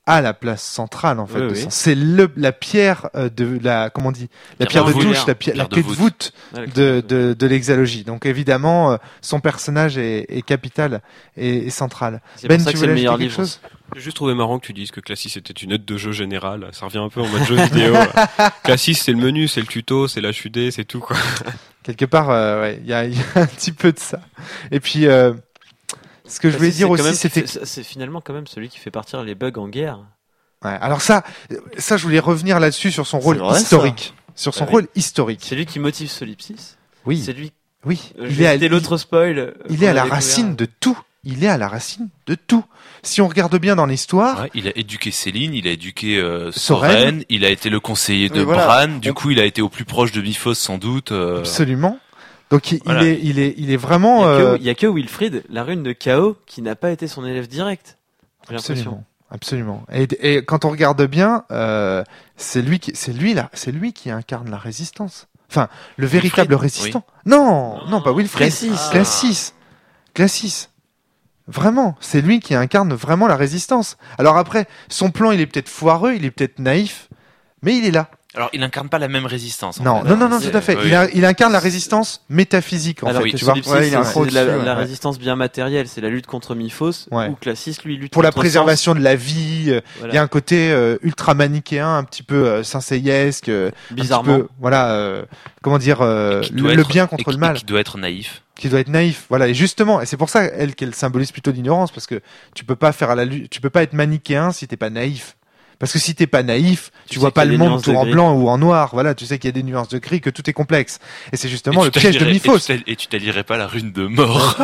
S1: a la place centrale en fait.
S3: Oui,
S1: de
S3: oui.
S1: Sens. C'est le la pierre euh, de la comment on dit la pierre,
S2: Pierre
S1: de
S2: de voûte.
S1: touche, la pierre,
S2: Pierre
S1: la
S2: de
S1: clé de
S2: voûte.
S1: voûte
S3: Ouais, la
S1: de de, de l'exalogie. Donc évidemment, euh, son personnage est, est capital et, et central.
S3: C'est
S1: Ben,
S3: pour ça
S1: tu
S3: que c'est
S1: voulais
S3: le meilleur
S1: ajouter quelque
S3: livre.
S1: chose?
S5: J'ai juste trouvé marrant que tu dises que Classis était une aide de jeu générale. Ça revient un peu en mode jeu vidéo. Classis, c'est le menu, c'est le tuto, c'est l'H U D, c'est tout, quoi.
S1: Quelque part, euh, ouais, il y a, il y a un petit peu de ça. Et puis, euh, ce que je voulais
S3: C'est
S1: dire
S3: quand
S1: aussi,
S3: même-
S1: c'était
S3: c'est c'est finalement quand même celui qui fait partir les bugs en guerre.
S1: Ouais, alors ça, ça, je voulais revenir là-dessus sur son rôle
S4: vrai, ça.
S1: historique, sur son
S3: Bah oui.
S1: rôle historique.
S3: C'est lui qui motive Solipsis.
S1: Oui,
S3: C'est lui.
S1: oui.
S3: Euh,
S1: Il
S3: J'ai
S1: est, à,
S3: évité l'autre spoil. euh,
S1: il
S3: qu'on
S1: est à
S3: a
S1: la
S3: découvert.
S1: racine de tout. Il est à la racine de tout. Si on regarde bien dans l'histoire,
S2: Ouais, il a éduqué Céline, il a éduqué euh,
S1: Soren.
S2: Soren, il a été le conseiller de
S4: Oui, voilà.
S2: Bran, du
S4: On-
S2: coup il a été au plus proche de Miphos sans doute. euh,
S1: absolument. Donc il,
S2: Voilà.
S1: il est, il est, il est
S3: Il
S1: vraiment
S3: y a que-
S1: euh,
S3: il y a que Wilfried, la rune de Chaos, qui n'a pas été son élève direct. J'ai l'impression.
S1: absolument, absolument. Et, et quand on regarde bien, euh, c'est lui qui, c'est lui là, c'est lui qui incarne la résistance. Enfin, le véritable résistant. Non, non, pas Wilfried.
S3: Classis.
S2: Ah.
S1: Classis. Classis. Vraiment, c'est lui qui incarne vraiment la résistance. Alors après, son plan, il est peut-être foireux, il est peut-être naïf, mais il est là.
S2: Alors il incarne pas la même résistance. en
S1: Non,
S2: fait.
S1: non, non, non,
S2: C'est-
S1: tout à fait.
S2: oui.
S1: Il, a- il incarne la résistance métaphysique, en
S3: Alors
S1: fait,
S3: que
S1: tu vois.
S3: Solipsis,
S4: Ouais, il est un
S3: c'est
S4: cran
S3: c'est la,
S4: au-dessus,
S3: la
S1: ouais.
S3: résistance bien matérielle, c'est la lutte contre Miphos,
S1: Ouais.
S3: ou Classis, lui, lutte
S1: Pour la
S3: contre
S1: préservation de la vie, euh,
S3: Sens. Voilà.
S1: il y a un côté euh, ultra manichéen, un petit peu euh, saint-séiesque, euh, un petit
S3: Bizarrement.
S1: peu, voilà, euh, comment dire, euh,
S2: Qui
S1: le,
S2: doit
S1: le
S2: être-
S1: bien
S2: et
S1: contre
S2: qui-
S1: le mal,
S2: et qui doit être naïf.
S1: qui doit être naïf, voilà. Et justement, et c'est pour ça elle qu'elle symbolise plutôt l'ignorance, parce que tu peux pas faire à la lu- tu peux pas être manichéen si t'es pas naïf. Parce que si t'es pas naïf, tu,
S3: Tu
S1: vois
S3: sais
S1: pas
S3: qu'il y a
S1: le
S3: des
S1: monde
S3: nuances
S1: tout
S3: de
S1: en
S3: gris.
S1: blanc ou en noir. Voilà, tu sais qu'il y a des nuances de gris, que tout est complexe. Et c'est justement
S2: Et
S1: le
S2: tu
S1: piège de
S2: t'allierais-
S1: Miphos.
S2: Et tu t'all- et tu t'allierais pas la rune de mort.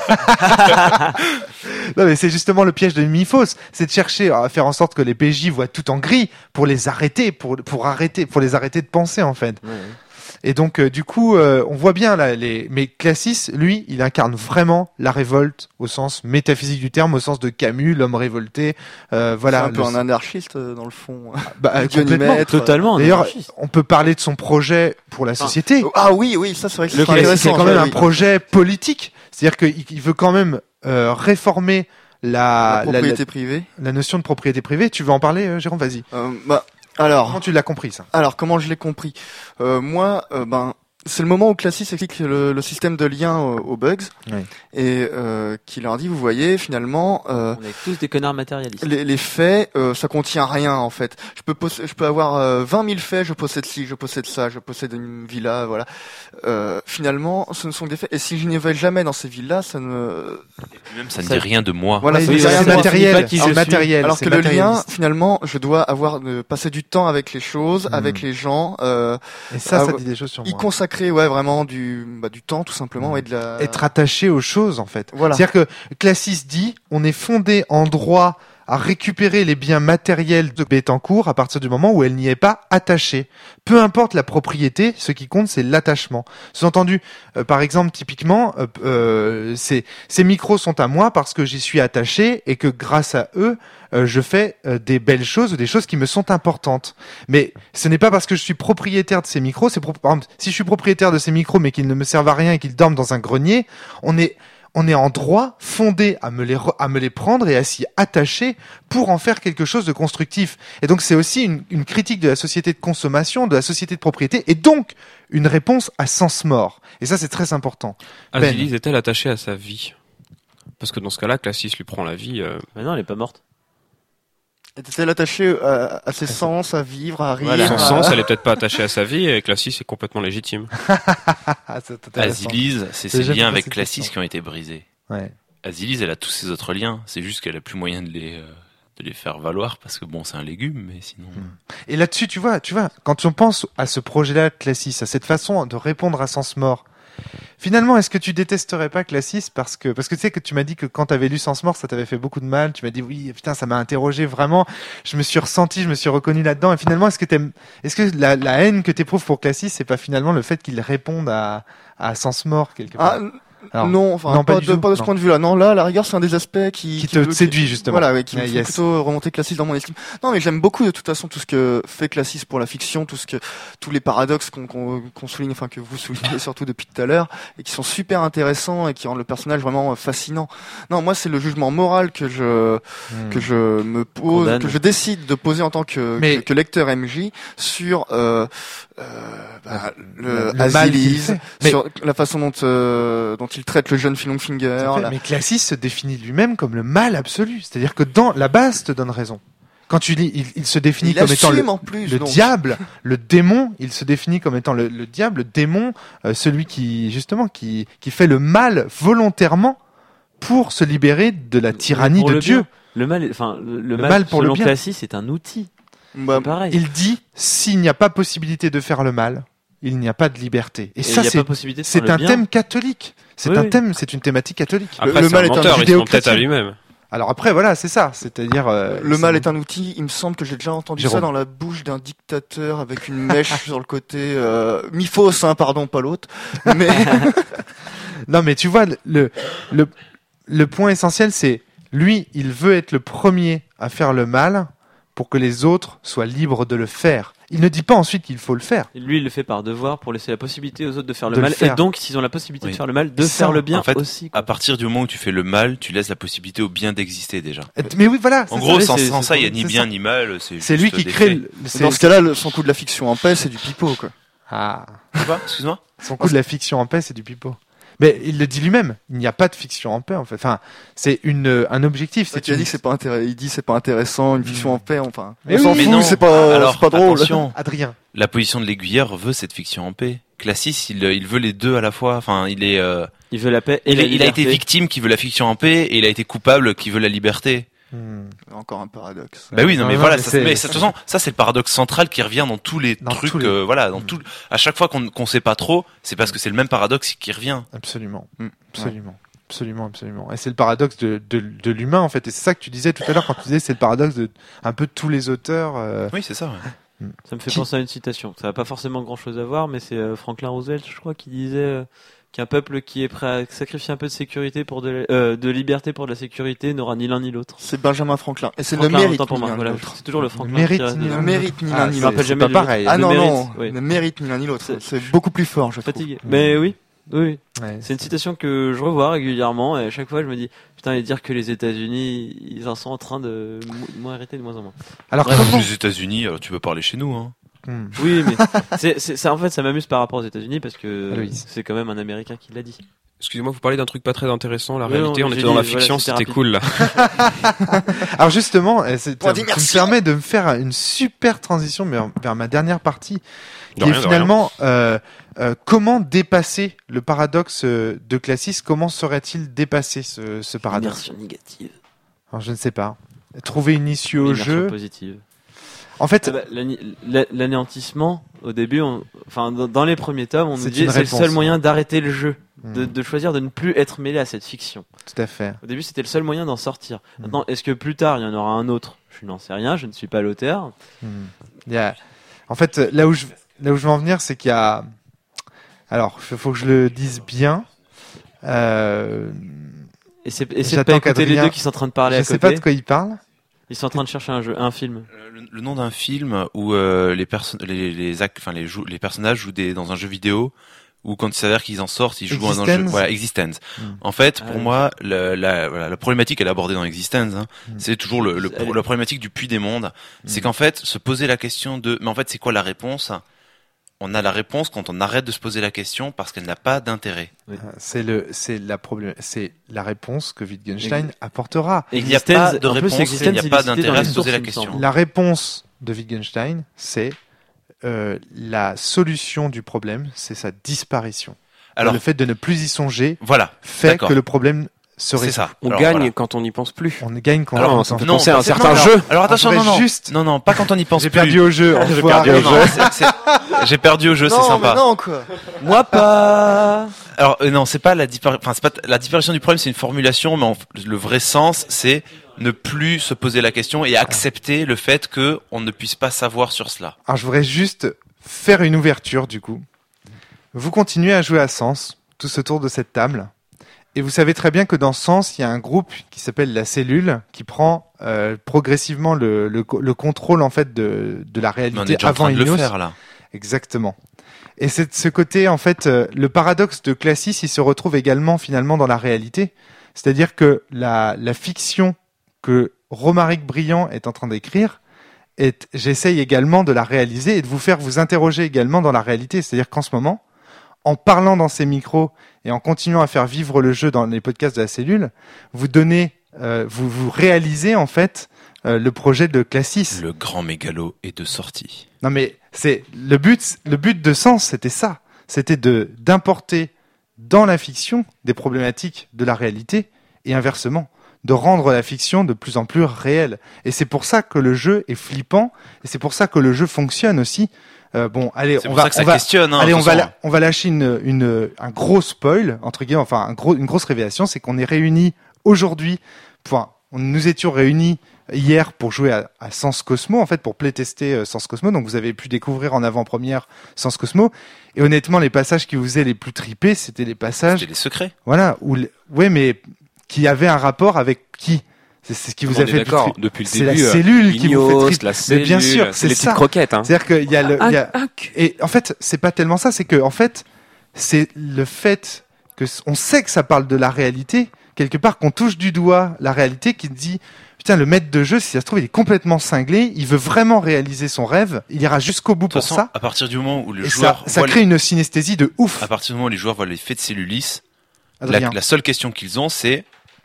S1: Non, mais c'est justement le piège de Miphos, c'est de chercher à faire en sorte que les P J voient tout en gris pour les arrêter, pour pour arrêter, pour les arrêter de penser en fait.
S3: Ouais, ouais.
S1: Et donc euh, du coup, euh, on voit bien là les. Mais Classis, lui, il incarne vraiment la révolte au sens métaphysique du terme, au sens de Camus, l'homme révolté. Euh, voilà.
S4: c'est un peu
S1: le-
S4: un anarchiste euh, dans le fond.
S1: bah, euh, complètement.
S4: Dionymètre.
S3: Totalement. un
S1: D'ailleurs,
S3: anarchiste.
S1: on peut parler de son projet pour la
S3: Enfin,
S1: société.
S4: Ah oui, oui, ça c'est vrai que
S1: Le
S4: c'est
S1: Classis,
S4: intéressant.
S1: c'est quand même
S4: ça,
S1: un
S4: oui.
S1: projet politique, c'est-à-dire qu'il il veut quand même euh, réformer la,
S4: La
S1: la,
S4: propriété privée.
S1: la notion de propriété privée. Tu veux en parler, euh, Jérôme? Vas-y.
S4: Euh, bah, alors,
S1: Comment tu l'as compris ça?
S4: alors comment je l'ai compris euh, Moi, euh, ben, c'est le moment où Classis explique le, le système de lien aux, aux bugs
S1: Oui.
S4: et euh, qui leur dit, vous voyez, finalement, euh,
S3: On est tous des connards matérialistes.
S4: les, les faits, euh, ça contient rien en fait. Je peux posséder, je peux avoir euh, vingt mille faits, je possède ci, je possède ça, je possède une villa, voilà. Euh, finalement, ce ne sont que des faits. Et si je n'y vais jamais dans ces villas, ça ne.
S2: Même ça ne
S3: Ça-
S2: dit rien de moi.
S4: Voilà,
S1: Oui,
S4: c'est
S1: c'est
S4: rien
S1: c'est
S4: de moi.
S1: matériel,
S3: pas qui je
S1: c'est
S3: suis.
S1: matériel.
S4: Alors
S1: c'est
S4: que le lien,
S1: matérialiste.
S4: finalement, je dois avoir de passer du temps avec les choses,
S1: Mhm.
S4: avec les gens, euh,
S1: Et ça,
S4: Ah,
S1: ça
S4: ouais.
S1: dit des choses sur
S4: y
S1: moi.
S4: consacrer, ouais, vraiment du, bah, du temps tout simplement
S1: Mhm.
S4: et de la.
S1: Être attaché aux choses, en fait.
S4: Voilà.
S1: C'est-à-dire que Classis dit, on est fondé en droit à récupérer les biens matériels de Bettencourt à partir du moment où elle n'y est pas attachée. Peu importe la propriété, ce qui compte, c'est l'attachement. Sous-entendu, euh, par exemple, typiquement, euh, euh, ces, ces micros sont à moi parce que j'y suis attaché et que grâce à eux, euh, je fais euh, des belles choses ou des choses qui me sont importantes. Mais ce n'est pas parce que je suis propriétaire de ces micros, c'est pro- par exemple, si je suis propriétaire de ces micros mais qu'ils ne me servent à rien et qu'ils dorment dans un grenier, on est on est en droit fondé à me les re- à me les prendre et à s'y attacher pour en faire quelque chose de constructif. Et donc c'est aussi une, une critique de la société de consommation, de la société de propriété, et donc une réponse à sens mort. Et ça c'est très important. Ben.
S5: Azilis est-elle attachée à sa vie? Parce que dans ce cas-là, Classis lui prend la vie. euh,
S3: Mais non, elle est pas morte.
S4: Était-elle attachée à, à ses sens, à vivre, à rire
S3: Voilà.
S5: Son
S4: à-
S5: sens, elle est peut-être pas attachée à sa vie, et Classis est complètement légitime.
S1: Ah, c'est intéressant.
S2: Azilis, c'est
S1: J'ai
S2: ses
S1: jamais
S2: liens
S1: pensé
S2: avec
S1: cette
S2: Classis
S1: question.
S2: qui ont été brisés.
S1: Ouais.
S2: Azilis, elle a tous ses autres liens. C'est juste qu'elle a plus moyen de les, euh, de les faire valoir parce que bon, c'est un légume, mais sinon.
S1: Et là-dessus, tu vois, tu vois, quand on pense à ce projet-là, Classis, à cette façon de répondre à sens mort, finalement, est-ce que tu détesterais pas Classis parce que, parce que tu sais que tu m'as dit que quand t'avais lu Sens mort, ça t'avait fait beaucoup de mal. Tu m'as dit oui, putain, ça m'a interrogé vraiment. Je me suis ressenti, je me suis reconnu là-dedans. Et finalement, est-ce que t'aimes, est-ce que la, la haine que t'éprouves pour Classis, c'est pas finalement le fait qu'il réponde à, à Sens mort quelque part?
S4: Ah,
S1: Alors,
S4: non, enfin,
S1: non, pas
S4: pas,
S1: du
S4: de,
S1: tout,
S4: pas de ce
S1: non.
S4: point de vue-là. Non, là, à la rigueur, c'est un des aspects qui,
S1: Qui te
S4: me-
S1: séduit, justement.
S4: Voilà, ouais, qui me
S1: Ouais,
S4: fait
S1: yes.
S4: plutôt remonter Classis dans mon estime. Non, mais j'aime beaucoup de toute façon tout ce que fait Classis pour la fiction, tout ce que, tous les paradoxes qu'on qu'on qu'on souligne, enfin que vous soulignez surtout depuis tout à l'heure, et qui sont super intéressants et qui rendent le personnage vraiment euh, fascinant. Non, moi, c'est le jugement moral que je
S1: Hmm.
S4: que je me pose,
S3: Condamne.
S4: que je décide de poser en tant que
S1: Mais-
S4: que, que lecteur M J sur euh, euh, bah, le,
S1: le mal qu'il
S4: Azilis,
S1: fait. Mais-
S4: sur la façon dont euh, dont il traite le jeune Finger.
S1: Tout à fait. Mais Classis se définit lui-même comme le mal absolu. C'est-à-dire que dans la base te donne raison. Quand tu lis, il, il se définit
S4: Il
S1: comme étant le,
S4: assume en plus.
S1: le
S4: donc.
S1: diable, le démon. Il se définit comme étant le, le diable, le démon, euh, celui qui justement qui qui fait le mal volontairement pour se libérer de la tyrannie
S3: Pour
S1: de
S3: le
S1: Dieu.
S3: bien. Le mal, est- enfin, le, le
S1: Le
S3: mal,
S1: mal pour le
S3: selon
S1: bien.
S3: Classis, c'est un outil.
S4: Bah,
S3: C'est pareil.
S1: Il dit s'il n'y a pas possibilité de faire le mal, il n'y a pas de liberté. Et,
S3: Et
S1: ça
S3: il y a
S1: c'est
S3: pas possibilité de faire
S1: c'est
S3: le
S1: un
S3: bien.
S1: thème catholique. C'est
S3: Oui,
S1: un
S3: oui.
S1: thème, c'est une thématique catholique.
S4: Le-
S5: Après,
S4: le
S5: c'est
S4: mal
S5: un
S4: est un
S5: menteur, il se ment
S1: judéo-chrétien.
S5: peut-être à lui-même.
S1: Alors après voilà, c'est ça. C'est-à-dire euh,
S4: Le
S1: c'est-
S4: mal est un outil. Il me semble que j'ai déjà entendu
S1: Jérôme.
S4: ça dans la bouche d'un dictateur avec une mèche sur le côté. Euh, mi-fausse, hein, pardon, pas l'autre. Mais
S1: Non, mais tu vois, le, le, le point essentiel, c'est lui, il veut être le premier à faire le mal pour que les autres soient libres de le faire. Il ne dit pas ensuite qu'il faut le faire.
S3: Et lui, il le fait par devoir pour laisser la possibilité aux autres de faire le
S1: De le
S3: mal.
S1: faire.
S3: Et donc, s'ils ont la possibilité
S2: Oui.
S3: de faire le mal, de
S1: Ça,
S3: faire le bien
S2: en fait,
S3: aussi.
S2: À partir du moment où tu fais le mal, tu laisses la possibilité au bien d'exister déjà.
S1: Mais oui, voilà.
S2: En
S1: c'est
S2: gros,
S3: ça,
S2: sans,
S3: c'est-
S2: sans
S3: c'est
S2: ça, il y a
S1: ça.
S2: ni
S1: C'est
S2: bien
S1: ça.
S2: ni mal. C'est
S1: C'est lui
S2: juste
S1: qui
S2: des
S1: crée.
S2: faits.
S1: le- c'est-
S4: dans ce cas-là, le- son coup de la fiction en paix, c'est du pipeau, quoi.
S1: Ah,
S2: Quoi Excuse-moi.
S1: son coup de la fiction en paix, c'est du pipeau. Mais il le dit lui-même. Il n'y a pas de fiction en paix, en fait. Enfin, c'est une un objectif.
S4: C'est
S1: C'est
S4: a
S1: une...
S4: dit que c'est pas intéressant. Il dit c'est pas intéressant, une fiction
S1: Mm.
S4: en paix. Enfin,
S1: Mais
S4: on s'en
S1: oui,
S2: mais
S4: fout,
S2: non.
S4: c'est pas,
S2: Alors,
S4: c'est pas drôle.
S2: attention,
S1: Adrien.
S2: la position de l'aiguilleur veut cette fiction en paix. Classis, il, il veut les deux à la fois. Enfin, il est, euh,
S3: Il veut la paix et
S2: il,
S3: la
S2: est- il a été
S3: liberté.
S2: victime qui veut la fiction en paix et il a été coupable qui veut la liberté.
S1: Hmm.
S4: Encore un paradoxe.
S2: Bah oui, non,
S1: Non,
S2: mais
S1: non,
S2: voilà,
S1: mais
S2: ça,
S1: c'est-
S2: mais ça, de toute façon, ça c'est le paradoxe central qui revient dans tous les
S1: Dans
S2: trucs,
S1: tous les-
S2: euh, voilà, dans
S1: Mm.
S2: tout. À chaque fois qu'on qu'on sait pas trop, c'est parce que c'est le même paradoxe qui revient.
S1: Absolument.
S4: Mm.
S1: Absolument. Absolument, absolument. Et c'est le paradoxe de, de, de l'humain, en fait. Et c'est ça que tu disais tout à l'heure quand tu disais c'est le paradoxe de un peu tous les auteurs. euh,
S2: Oui, c'est ça. Ouais.
S3: Ça me fait
S1: Qui-
S3: penser à une citation. Ça n'a pas forcément grand chose à voir, mais c'est euh, Franklin Roosevelt, je crois, qui disait euh, qu'un peuple qui est prêt à sacrifier un peu de sécurité pour de, la- euh, de liberté pour de la sécurité n'aura ni l'un ni l'autre.
S4: C'est Benjamin Franklin. Et c'est le
S3: Franklin,
S4: mérite
S3: autant pour
S4: ni
S3: moi.
S4: l'un ni
S3: Voilà,
S4: l'autre.
S3: c'est toujours le Franklin.
S1: mérite
S3: qui reste
S1: ni
S3: dedans.
S1: l'un
S4: Ne mérite ni
S1: Ah,
S4: l'un ni
S1: c'est-
S3: Je me rappelle
S4: l'autre.
S1: c'est
S3: jamais
S1: pas
S3: du
S1: pareil.
S3: l'autre.
S4: Ah
S3: Le
S4: non,
S3: mérite,
S4: non,
S3: oui.
S4: ne mérite ni l'un ni l'autre.
S3: C'est-
S4: C'est beaucoup plus fort, je trouve.
S3: Fatigué. Mais oui, oui.
S1: Ouais,
S3: C'est une citation que je revois régulièrement et à chaque fois je me dis putain, et dire que les États-Unis ils en sont en train de mou- moins arrêter de moins en moins.
S1: Alors
S3: Bref.
S1: comment
S2: Les États-Unis, alors tu peux parler chez nous, hein.
S1: Hmm.
S3: Oui, mais c'est, c'est, ça, en fait ça m'amuse par rapport aux États-Unis parce que
S1: Aloïs.
S3: c'est quand même un Américain qui l'a dit.
S5: Excusez-moi, vous parlez d'un truc pas très intéressant. La
S3: Oui,
S5: réalité,
S3: non,
S5: on
S3: j'ai
S5: était dans la
S3: dit, voilà,
S5: fiction,
S3: c'était
S5: c'était
S3: rapide.
S5: cool là.
S1: Alors justement, euh, c'est-
S4: Point
S1: ça, ça me
S4: d'immersion.
S1: permet de me faire une super transition vers, vers ma dernière partie,
S5: De
S1: qui
S5: rien,
S1: est
S5: de
S1: finalement euh, euh, comment dépasser le paradoxe euh, de Classis. Comment serait-il dépassé ce, ce paradoxe?
S3: Immersion négative.
S1: Alors je ne sais pas. Trouver une issue au
S3: Immersion
S1: jeu.
S3: positive.
S1: En fait,
S3: Ah bah, l'ani- l'a- l'anéantissement au début, on- enfin dans, dans les premiers tomes, on nous
S1: C'est
S3: dit
S1: une
S3: c'est le
S1: réponse.
S3: seul moyen d'arrêter le jeu,
S1: hmm,
S3: de, de choisir de ne plus être mêlé à cette fiction.
S1: tout à fait.
S3: Au début, c'était le seul moyen d'en sortir.
S1: Mm.
S3: Maintenant, est-ce que plus tard, il y en aura un autre? Je n'en sais rien, je ne suis pas l'auteur.
S1: Hmm. Il y a... En fait, là où je là où je veux en venir, c'est qu'il y a. Alors, il faut que je le dise bien. Euh...
S3: Et c'est, et c'est de
S1: J'attends
S3: pas écouter les
S1: qu'Adrien-
S3: deux qui sont en train de parler
S1: Je
S3: à
S1: sais
S3: côté.
S1: pas de quoi il parle.
S3: Ils sont en train de chercher un jeu, un film.
S2: Le, le nom d'un film où euh, les, perso- les, les, ac- enfin, les, jou- les personnages jouent des, dans un jeu vidéo où quand il s'avère qu'ils en sortent, ils jouent dans un jeu.
S1: Existence.
S2: Voilà, Existence.
S1: Mm.
S2: En fait,
S3: Ah
S2: pour
S3: oui.
S2: moi, le- la, voilà, la problématique, elle est abordée dans Existence. Hein.
S1: Mm.
S2: C'est toujours le, le-
S3: Elle est-
S2: la problématique du puits des mondes. C'est qu'en fait, se poser la question de, mais en fait, c'est quoi la réponse? On a la réponse quand on arrête de se poser la question parce qu'elle n'a pas d'intérêt.
S1: Euh, C'est le, c'est la problème, c'est la réponse que Wittgenstein apportera.
S2: Il n'y a
S3: Existence-
S2: pas de
S3: en plus,
S2: réponse,
S3: Existence,
S2: il n'y a
S3: il
S2: pas
S3: est cité
S2: d'intérêt
S3: dans
S2: à
S3: les
S2: se poser
S3: sources,
S2: la
S3: il me
S2: question.
S3: semble.
S1: La réponse de Wittgenstein, c'est euh, la solution du problème, c'est sa disparition.
S2: Alors,
S1: le fait de ne plus y songer
S2: voilà,
S1: fait
S2: d'accord.
S1: que le problème se
S2: c'est
S1: résout.
S2: ça.
S5: On
S2: Alors,
S5: gagne
S2: voilà.
S5: quand on n'y pense plus.
S1: On gagne quand
S2: Alors,
S1: on
S5: non, ça me fait
S2: Non,
S5: penser à un
S2: pas-
S5: certain
S2: non,
S5: jeu.
S2: alors- Alors attention,
S1: On
S2: non,
S1: devrait
S2: non,
S1: juste-
S2: non, non, pas quand on y pense
S1: J'ai
S2: plus.
S1: perdu au jeu. Au
S2: J'ai
S1: revoir.
S2: perdu au jeu. c'est- c'est- J'ai perdu au jeu, c'est
S4: Non,
S2: sympa.
S4: mais non, quoi.
S3: Moi pas.
S2: Alors euh, non, c'est pas la dispar- enfin c'est pas t- la disparition du problème, c'est une formulation, mais en f- le vrai sens, c'est ne plus se poser la question et accepter le fait que on ne puisse pas savoir sur cela.
S1: Alors je voudrais juste faire une ouverture du coup. Vous continuez à jouer à Sens, tous autour de cette table. Et vous savez très bien que dans Sens, il y a un groupe qui s'appelle la cellule, qui prend euh, progressivement le, le, le contrôle en fait de, de la réalité
S2: On est déjà en
S1: avant
S2: train de le
S1: Ilios.
S2: faire là.
S1: Exactement. Et c'est de ce côté, en fait, euh, le paradoxe de Classis, il se retrouve également finalement dans la réalité. C'est-à-dire que la, la fiction que Romaric Briand est en train d'écrire, est, j'essaye également de la réaliser et de vous faire vous interroger également dans la réalité. C'est-à-dire qu'en ce moment, en parlant dans ces micros et en continuant à faire vivre le jeu dans les podcasts de la cellule, vous donnez, euh, vous, vous réalisez en fait euh, le projet de Classis.
S2: Le grand mégalo est de sortie.
S1: Non mais c'est le but, le but de Sens, c'était ça, c'était de d'importer dans la fiction des problématiques de la réalité et inversement, de rendre la fiction de plus en plus réelle. Et c'est pour ça que le jeu est flippant et c'est pour ça que le jeu fonctionne aussi. Euh, bon, allez,
S2: C'est
S1: on
S2: pour
S1: va,
S2: ça que ça
S1: on va,
S2: questionne. Hein,
S1: allez,
S2: de
S1: on
S2: toute
S1: va,
S2: façon.
S1: la- on va lâcher une, une, un gros spoil entre guillemets, enfin un gros, une grosse révélation, c'est qu'on est réunis aujourd'hui. Enfin, on nous étions réunis hier pour jouer à, à Sens Cosmo, en fait, pour playtester euh, Sens Cosmo. Donc, vous avez pu découvrir en avant-première Sens Cosmo. Et honnêtement, les passages qui vous faisaient les plus tripés, c'était les passages,
S2: C'était des secrets.
S1: voilà, où, le- ouais, mais qui avaient un rapport avec qui? C'est c'est ce qui vous
S5: On
S1: a
S5: est
S1: fait le plus
S5: d'accord,
S1: trip-
S5: depuis le
S1: C'est
S5: début.
S1: la
S5: euh,
S1: cellule qui vous
S5: Ilios,
S1: fait trip.
S5: la
S1: Mais
S5: cellule,
S1: bien sûr,
S5: c'est
S1: c'est
S5: les
S1: ça.
S5: petites croquettes. Hein.
S1: C'est-à-dire qu'il y a le, il y a,
S5: Un- un-
S1: et en fait, c'est pas tellement ça, c'est que en fait, c'est le fait que s- on sait que ça parle de la réalité, quelque part qu'on touche du doigt la réalité, qui dit putain, le maître de jeu, si ça se trouve, il est complètement cinglé, il veut vraiment réaliser son rêve, il ira jusqu'au bout
S2: De toute
S1: pour
S2: façon,
S1: ça,
S2: à partir du moment où les
S1: et ça,
S2: joueurs
S1: ça
S2: voient
S1: crée une synesthésie de
S2: les-
S1: ouf.
S2: à partir du moment où les joueurs voient l'effet de cellulis, la,
S1: Adrien.
S2: la seule question qu'ils ont, c'est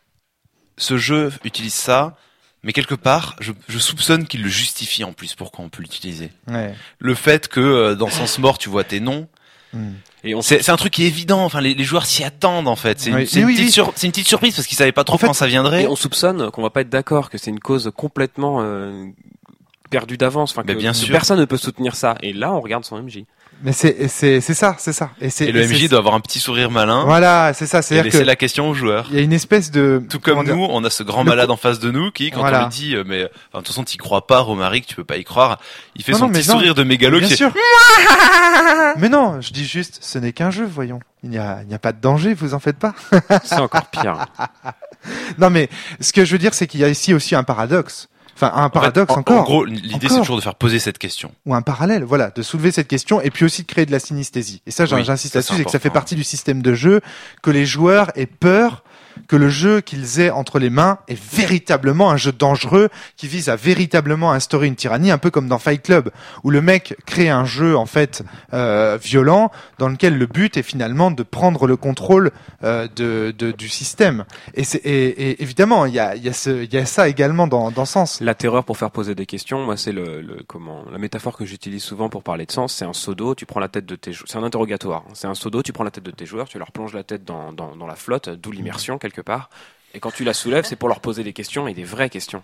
S2: ce jeu utilise ça, mais quelque part, je, je soupçonne qu'il le justifie en plus. Pourquoi on peut l'utiliser?
S1: Ouais.
S2: Le fait que euh, dans Sens Mort, tu vois tes noms,
S1: Hmm.
S5: Et on
S2: c'est c'est un truc qui est évident. Enfin, les, les joueurs s'y attendent en fait. C'est une,
S1: Oui.
S2: c'est
S1: Mais
S2: une,
S1: oui,
S2: petite
S1: oui.
S2: sur- c'est une petite surprise parce qu'ils savaient pas trop
S1: En fait,
S2: quand ça viendrait.
S5: Et on soupçonne qu'on va pas être d'accord, que c'est une cause complètement euh, perdue d'avance. Enfin, que,
S2: Mais bien
S5: que
S2: sûr.
S5: personne ne peut soutenir ça. Et là, on regarde son M J.
S1: Mais c'est, c'est, c'est ça, c'est ça. Et, c'est,
S2: Et le
S1: et
S2: M J
S1: c'est-
S2: doit avoir un petit sourire malin
S1: Voilà, c'est ça.
S2: et
S1: C'est-à-dire
S2: laisser
S1: que
S2: la question aux joueurs.
S1: il y a une espèce de,
S2: Tout
S1: comment
S2: comme
S1: dire,
S2: nous, on a ce grand
S1: Le
S2: malade en face de nous qui, quand
S1: Voilà.
S2: on lui dit, euh, mais enfin, de toute façon, t'y crois pas, Romaric, tu peux pas y croire, il fait
S1: Non,
S2: son
S1: non, mais
S2: petit
S1: non.
S2: sourire de mégalo
S1: Bien
S2: qui
S1: sûr. Mais non, je dis juste, ce n'est qu'un jeu, voyons. Il n'y a, il n'y a pas de danger, vous en faites pas.
S5: C'est encore pire.
S1: Non, mais ce que je veux dire, c'est qu'il y a ici aussi un paradoxe. Enfin, un
S2: En fait,
S1: paradoxe
S2: en-
S1: encore.
S2: En gros, l'idée, c'est
S1: Encore.
S2: toujours de faire poser cette question.
S1: Ou un parallèle, voilà, de soulever cette question et puis aussi de créer de la synesthésie. Et ça, j'in-
S2: Oui,
S1: j'insiste
S2: ça,
S1: là-dessus,
S2: c'est
S1: c'est que ça fait
S2: important.
S1: partie du système de jeu, que les joueurs aient peur que le jeu qu'ils aient entre les mains est véritablement un jeu dangereux qui vise à véritablement instaurer une tyrannie, un peu comme dans Fight Club, où le mec crée un jeu en fait euh, violent dans lequel le but est finalement de prendre le contrôle euh, de, de- du système. Et, c'est, et, et évidemment, il y a, il y, a ce- il y a ça également dans, dans Sens.
S5: La terreur pour faire poser des questions, moi c'est le, le comment la métaphore que j'utilise souvent pour parler de sens, c'est un seau d'eau, tu prends la tête de tes jou- c'est un interrogatoire, hein. C'est un seau d'eau, tu prends la tête de tes joueurs, tu leur plonges la tête dans, dans, dans la flotte, d'où l'immersion quelque part. Et quand tu la soulèves, c'est pour leur poser des questions et des vraies questions.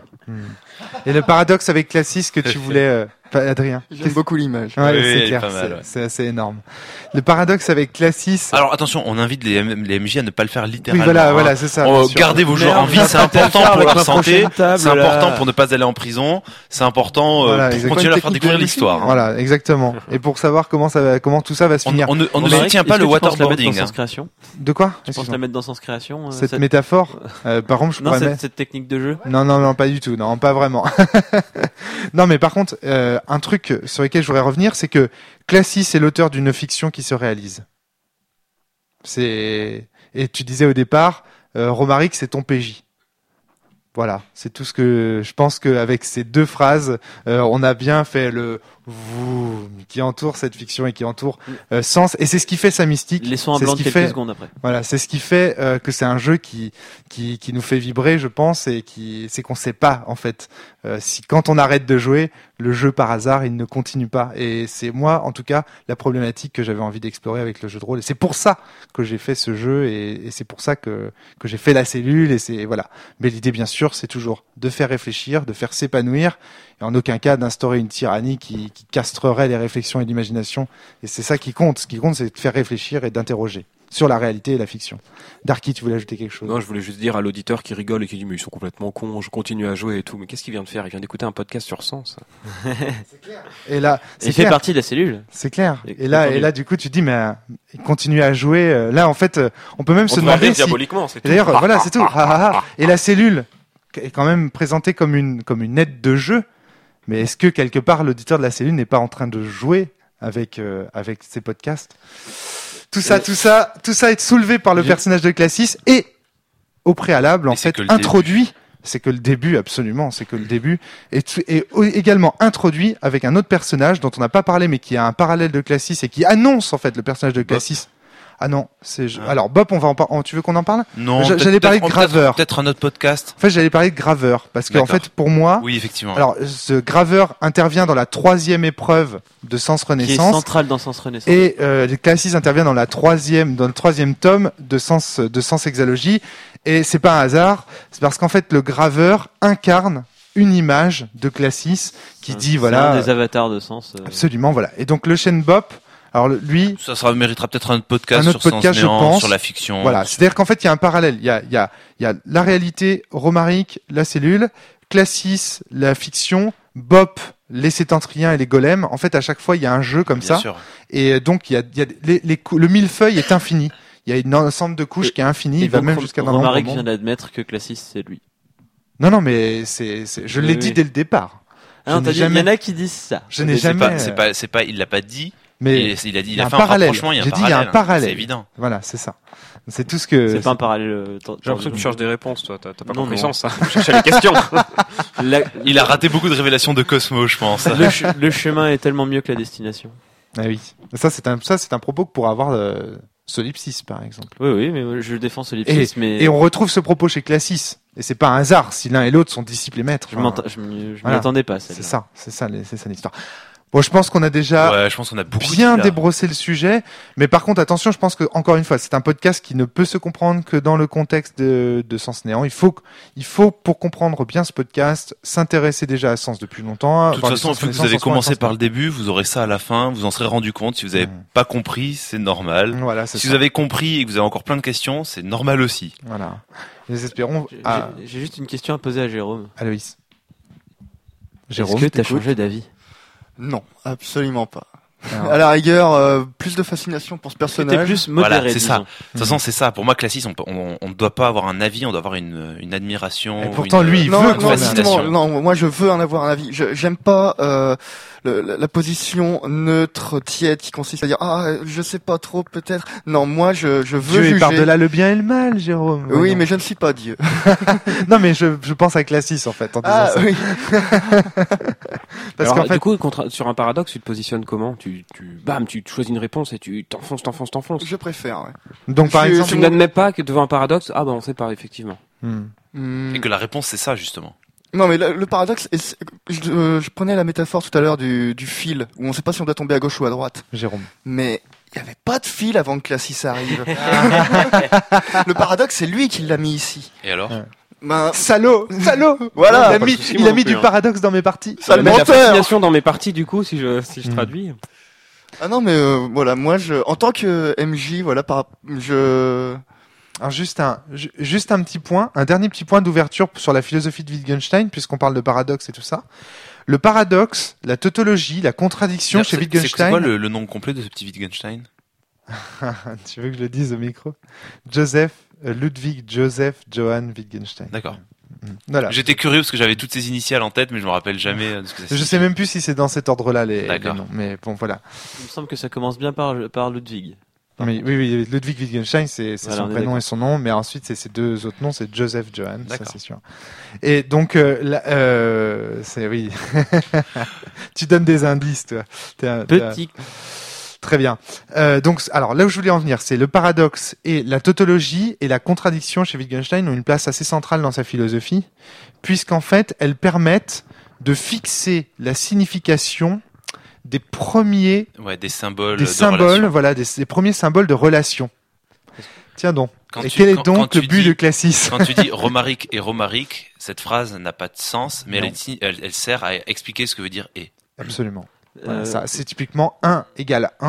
S1: Et le paradoxe avec Classis que tu voulais, euh, pas- Adrien.
S4: J'aime beaucoup l'image.
S1: Ouais,
S2: Oui,
S1: c'est
S2: elle est
S1: clair,
S2: pas mal,
S1: c'est,
S2: ouais.
S1: c'est assez énorme. Le paradoxe avec Classis.
S2: Alors attention, on invite les, M- les M J à ne pas le faire
S1: oui,
S2: littéralement.
S1: voilà,
S2: hein.
S1: voilà, c'est ça.
S2: Oh,
S1: bien sûr.
S2: gardez vos joueurs en
S3: Merde,
S2: vie, c'est
S3: va pas
S2: important
S3: le faire
S2: pour
S3: avec
S2: leur
S3: ma
S2: santé,
S3: prochaine table,
S2: c'est
S3: là.
S2: important pour ne pas aller en prison, c'est important euh,
S1: Voilà,
S2: pour
S1: exactement.
S2: continuer à
S1: Une
S2: faire
S1: technique
S2: découvrir
S1: de
S2: l'histoire. hein.
S1: Voilà, exactement. Et pour savoir comment ça va, comment tout ça va se
S2: On,
S1: finir.
S2: on ne, on ne
S3: Romaric,
S2: soutient pas
S3: est-ce
S2: le
S3: que tu penses la mettre
S2: waterboarding.
S3: dans
S2: hein.
S3: Sens Création
S1: De quoi?
S3: Tu penses
S1: Excuse-moi.
S3: la mettre dans Sens Création euh,
S1: Cette
S3: cette-
S1: métaphore, euh, par contre, je
S3: Non,
S1: pourrais
S3: cette,
S1: mettre.
S3: cette technique de jeu.
S1: Non, non, non, pas du tout. Non, pas vraiment. Non, mais par contre, euh, un truc sur lequel je voudrais revenir, c'est que Classis est l'auteur d'une fiction qui se réalise. C'est, et tu disais au départ, euh, Romaric, c'est ton P J. Voilà, c'est tout ce que je pense qu'avec ces deux phrases, euh, on a bien fait le vous qui entoure cette fiction et qui entoure euh, Sens. Et c'est ce qui fait sa mystique.
S3: Laissons un
S1: C'est
S3: blanc
S1: ce
S3: de
S1: qui
S3: quelques
S1: fait-
S3: secondes après.
S1: Voilà, c'est ce qui fait euh, que c'est un jeu qui, qui qui nous fait vibrer, je pense, et qui c'est qu'on sait pas en fait euh, si quand on arrête de jouer, le jeu par hasard il ne continue pas. Et c'est moi, en tout cas, la problématique que j'avais envie d'explorer avec le jeu de rôle. Et c'est pour ça que j'ai fait ce jeu et, et c'est pour ça que que j'ai fait la cellule. Et c'est voilà. Mais l'idée, bien sûr, c'est toujours de faire réfléchir, de faire s'épanouir, et en aucun cas d'instaurer une tyrannie qui, qui castrerait les réflexions et l'imagination. Et c'est ça qui compte. Ce qui compte, c'est de faire réfléchir et d'interroger. sur la réalité et la fiction. Darky, tu voulais ajouter quelque chose?
S5: Non, je voulais juste dire à l'auditeur qui rigole et qui dit mais ils sont complètement cons, je continue à jouer et tout. Mais qu'est-ce qu'il vient de faire? Il vient d'écouter un podcast sur Sens.
S1: Et là,
S3: Il
S1: c'est
S3: fait
S1: clair.
S3: partie de la cellule.
S1: C'est clair.
S3: Et
S1: Et là,
S3: entendu.
S1: et là, du coup, tu te dis, mais euh, il continue à jouer. euh, Là, en fait, euh, on peut même se
S5: On devrait
S1: demander
S5: rire
S1: si.
S5: diaboliquement, c'est
S1: Et
S5: tout.
S1: d'ailleurs, voilà, c'est tout. Ah, ah, ah. Et la cellule est quand même présentée comme une comme une aide de jeu. Mais est-ce que quelque part l'auditeur de la cellule n'est pas en train de jouer avec euh, avec ces podcasts? Tout ça,
S3: Et-
S1: tout ça, tout ça est soulevé par le
S3: J'ai-
S1: personnage de Classis et au préalable, en
S2: Mais c'est
S1: fait,
S2: que le
S1: introduit. C'est que le début, absolument, c'est que le début est, est au- également introduit avec un autre personnage dont on n'a pas parlé, mais qui a un parallèle de Classis et qui annonce en fait le personnage de Classis. Ah non, c'est
S2: Ah.
S1: alors Bob, on va en parler. Tu veux qu'on en parle?
S2: Non,
S1: J'a-
S2: peut-être-
S1: j'allais parler de
S2: peut-être-
S1: Graveur.
S2: Peut-être un autre podcast.
S1: En fait, j'allais parler de Graveur parce qu'en
S2: D'accord.
S1: fait, pour moi,
S2: Oui, effectivement.
S1: alors ce Graveur intervient dans la troisième épreuve de Sens
S3: Qui est
S1: Renaissance.
S3: central dans Sens Renaissance.
S1: Et euh, Classis intervient dans la troisième, dans le troisième tome de Sens de Sens Exalogie. Et c'est pas un hasard, c'est parce qu'en fait le graveur incarne une image de Classis qui
S3: C'est-
S1: dit
S3: c'est
S1: voilà,
S3: un des avatars de Sens. euh,
S1: absolument voilà. Et donc le Shen Bop, alors le- lui,
S2: Ça, ça méritera peut-être un autre podcast
S1: Un autre
S2: sur
S1: podcast,
S2: Sens
S1: je
S2: Néant,
S1: pense.
S2: sur la fiction.
S1: voilà, c'est-à-dire qu'en fait il y a un parallèle, il y a il y a il y a la réalité, Romaric, la cellule, Classis, la fiction, Bop, les sétentriens et les golems. En fait, à chaque fois il y a un jeu comme
S2: Bien
S1: ça.
S2: sûr.
S1: Et donc, il y a, il y a les, les cou- le millefeuille est infini. Il y a une ensemble de couches
S3: Et-
S1: qui est infini.
S3: Et
S1: Il va
S3: donc,
S1: même
S3: Rom-
S1: jusqu'à dans
S3: Romaric
S1: l'ombre.
S3: vient d'admettre que Classis c'est lui.
S1: Non, non, mais c'est, c'est, je
S3: Oui,
S1: l'ai
S3: oui.
S1: dit dès le départ.
S3: Ah non,
S1: Je
S3: t'as
S1: n'ai
S3: dit, il y
S1: jamais-
S3: en a qui disent ça.
S1: Je n'ai
S2: Mais c'est
S1: jamais.
S2: pas, c'est pas, c'est pas, il l'a pas dit.
S1: mais
S2: il, il a dit,
S1: il
S2: il
S1: y a
S2: a
S1: un
S2: fait un
S1: parallèle.
S2: rapprochement. Il y a un
S1: J'ai dit, il y a un
S2: parallèle.
S1: parallèle.
S2: C'est évident.
S1: voilà, c'est ça. C'est tout ce que.
S3: C'est pas un parallèle. euh, tant-
S5: J'ai l'impression que
S3: tant-
S5: tu cherches des réponses, toi. T'as t'as pas
S3: Non,
S5: compris
S3: non.
S5: Sens, ça. Je cherchais les questions.
S3: La-
S2: Il a raté beaucoup de révélations de Cosmo, je pense.
S3: le, ch- le chemin est tellement mieux que la destination.
S1: Ah oui. Ça, c'est un, ça, c'est un propos que pourra avoir euh, Solipsis, par exemple.
S3: Oui, oui, mais moi, je défends Solipsis, mais
S1: Et on retrouve ce propos chez Classis. Et c'est pas un hasard si l'un et l'autre sont disciples et maîtres.
S3: je
S1: Enfin,
S3: m'atta- je m'y je m'y
S1: voilà.
S3: attendais pas. à
S1: c'est
S3: celle-là.
S1: ça, c'est ça, les- c'est ça l'histoire. Bon, je pense qu'on a déjà
S2: Ouais, je pense qu'on a beaucoup
S1: bien
S2: dit, là.
S1: débrossé le sujet, mais par contre attention, je pense que encore une fois, c'est un podcast qui ne peut se comprendre que dans le contexte de, de Sens Néant. Il faut, que- il faut pour comprendre bien ce podcast s'intéresser déjà à Sens depuis longtemps.
S2: De toute façon, vu que vous avez commencé par le début, vous aurez ça à la fin, vous en serez rendu compte. Si vous avez
S1: Mm.
S2: pas compris, c'est normal.
S1: Voilà, c'est
S2: Si
S1: ça.
S2: vous avez compris et que vous avez encore plein de questions, c'est normal aussi.
S1: Voilà. Nous espérons
S3: J'ai-
S1: à
S3: J'ai j'ai juste une question à poser à Jérôme.
S1: Aloïs.
S3: Est-ce que t'as
S4: t'écoute.
S3: changé d'avis?
S4: Non, absolument pas.
S1: Alors,
S4: À la rigueur, euh, plus de fascination pour ce
S3: T'es
S4: personnage.
S3: plus modéré,
S2: Voilà, c'est ça.
S3: disons.
S2: De toute façon, c'est ça. Pour moi, Classis, on, peut- on, on ne doit pas avoir un avis, on doit avoir une, une admiration.
S1: Et pourtant,
S2: une-
S1: lui, il
S4: non,
S1: veut
S4: non,
S1: qu'on ait un
S4: justement,
S2: fascination.
S4: non, moi je veux en avoir un avis. Je- J'aime pas euh, le- la, la position neutre, tiède, qui consiste à dire ah je sais pas trop peut-être. Non, moi je, je veux
S1: Dieu est
S4: juger.
S1: par-delà le bien et le mal, Jérôme.
S4: Oui,
S1: Voyons.
S4: mais je ne suis pas Dieu.
S1: Non, mais je, je pense à Classis, en fait, en disant
S4: Ah
S1: ça.
S4: oui.
S1: Parce
S5: Alors,
S1: qu'en fait,
S5: du coup, contra- sur un paradoxe, tu te positionnes comment? Tu, tu, bam, tu choisis une réponse et tu t'enfonces, t'enfonces, t'enfonces.
S4: Je préfère. Ouais.
S1: donc par
S4: je-
S1: exemple,
S5: Tu n'admets pas que devant un paradoxe, ah bah on sait pas, effectivement.
S1: Hmm.
S4: Hmm.
S2: Et que la réponse, c'est ça, justement.
S4: Non, mais le, le paradoxe, est- c'est- je, euh, je prenais la métaphore tout à l'heure du, du fil, où on ne sait pas si on doit tomber à gauche ou à droite.
S1: Jérôme.
S4: Mais il n'y avait pas de fil avant que Classis arrive. Le paradoxe, c'est lui qui l'a mis ici.
S2: Et alors?
S1: Ouais.
S4: Ben,
S1: Salaud, salaud.
S4: Voilà.
S1: il a
S5: pas
S1: mis,
S5: de souci,
S1: il
S5: moi
S1: a
S5: non
S1: mis
S5: plus,
S1: du
S5: hein.
S1: paradoxe dans mes parties.
S4: Sale
S5: Mais la
S4: menteur.
S5: fascination dans mes parties, du coup, si je, si je
S1: Hmm.
S5: traduis.
S4: Ah non, mais euh, voilà, moi, je, en tant que M J, voilà, par, je,
S1: Alors juste un, ju- juste un petit point, un dernier petit point d'ouverture sur la philosophie de Wittgenstein, puisqu'on parle de paradoxe et tout ça. Le paradoxe, la tautologie, la contradiction
S2: C'est-
S1: chez
S2: c'est-
S1: Wittgenstein.
S2: C'est quoi le, le nom complet de ce petit Wittgenstein?
S1: Tu veux que je le dise au micro? Joseph, euh, Ludwig Joseph Johann Wittgenstein.
S2: D'accord.
S1: Mm. Voilà.
S2: J'étais curieux parce que j'avais toutes ces initiales en tête, mais je me rappelle jamais euh, de ce que ça
S1: Je
S2: signifie.
S1: sais même plus si c'est dans cet ordre-là les, les
S2: D'accord.
S1: noms, mais bon voilà.
S3: Il me semble que ça commence bien par, par Ludwig.
S1: Mais, oui, oui, Ludwig Wittgenstein, c'est c'est
S3: Voilà, on
S1: son
S3: est
S1: prénom
S3: d'accord.
S1: et son nom, mais ensuite c'est ses deux autres noms, c'est Joseph Johann, ça
S2: D'accord.
S1: c'est sûr. Et donc, euh, là, euh, c'est oui, tu donnes des indices, toi. T'es un- t'es un-
S3: Petit.
S1: Très bien. Euh, donc, alors là où je voulais en venir, c'est le paradoxe et la tautologie et la contradiction chez Wittgenstein ont une place assez centrale dans sa philosophie, puisqu'en fait, elles permettent de fixer la signification des premiers,
S2: Ouais, des symboles.
S1: des
S2: de
S1: symboles,
S2: relation.
S1: voilà, des, des premiers symboles de relation. Tiens donc.
S2: Quand
S1: et
S2: tu-
S1: quel est
S2: quand-
S1: donc
S2: quand
S1: le
S2: tu
S1: but
S2: dis-
S1: de Classis?
S2: Quand tu dis Romaric et Romaric, cette phrase n'a pas de sens, mais elle,
S1: Non.
S2: est- elle, elle sert à expliquer ce que veut dire et.
S1: Absolument. Voilà,
S3: Euh,
S1: ça, c'est typiquement un égale un.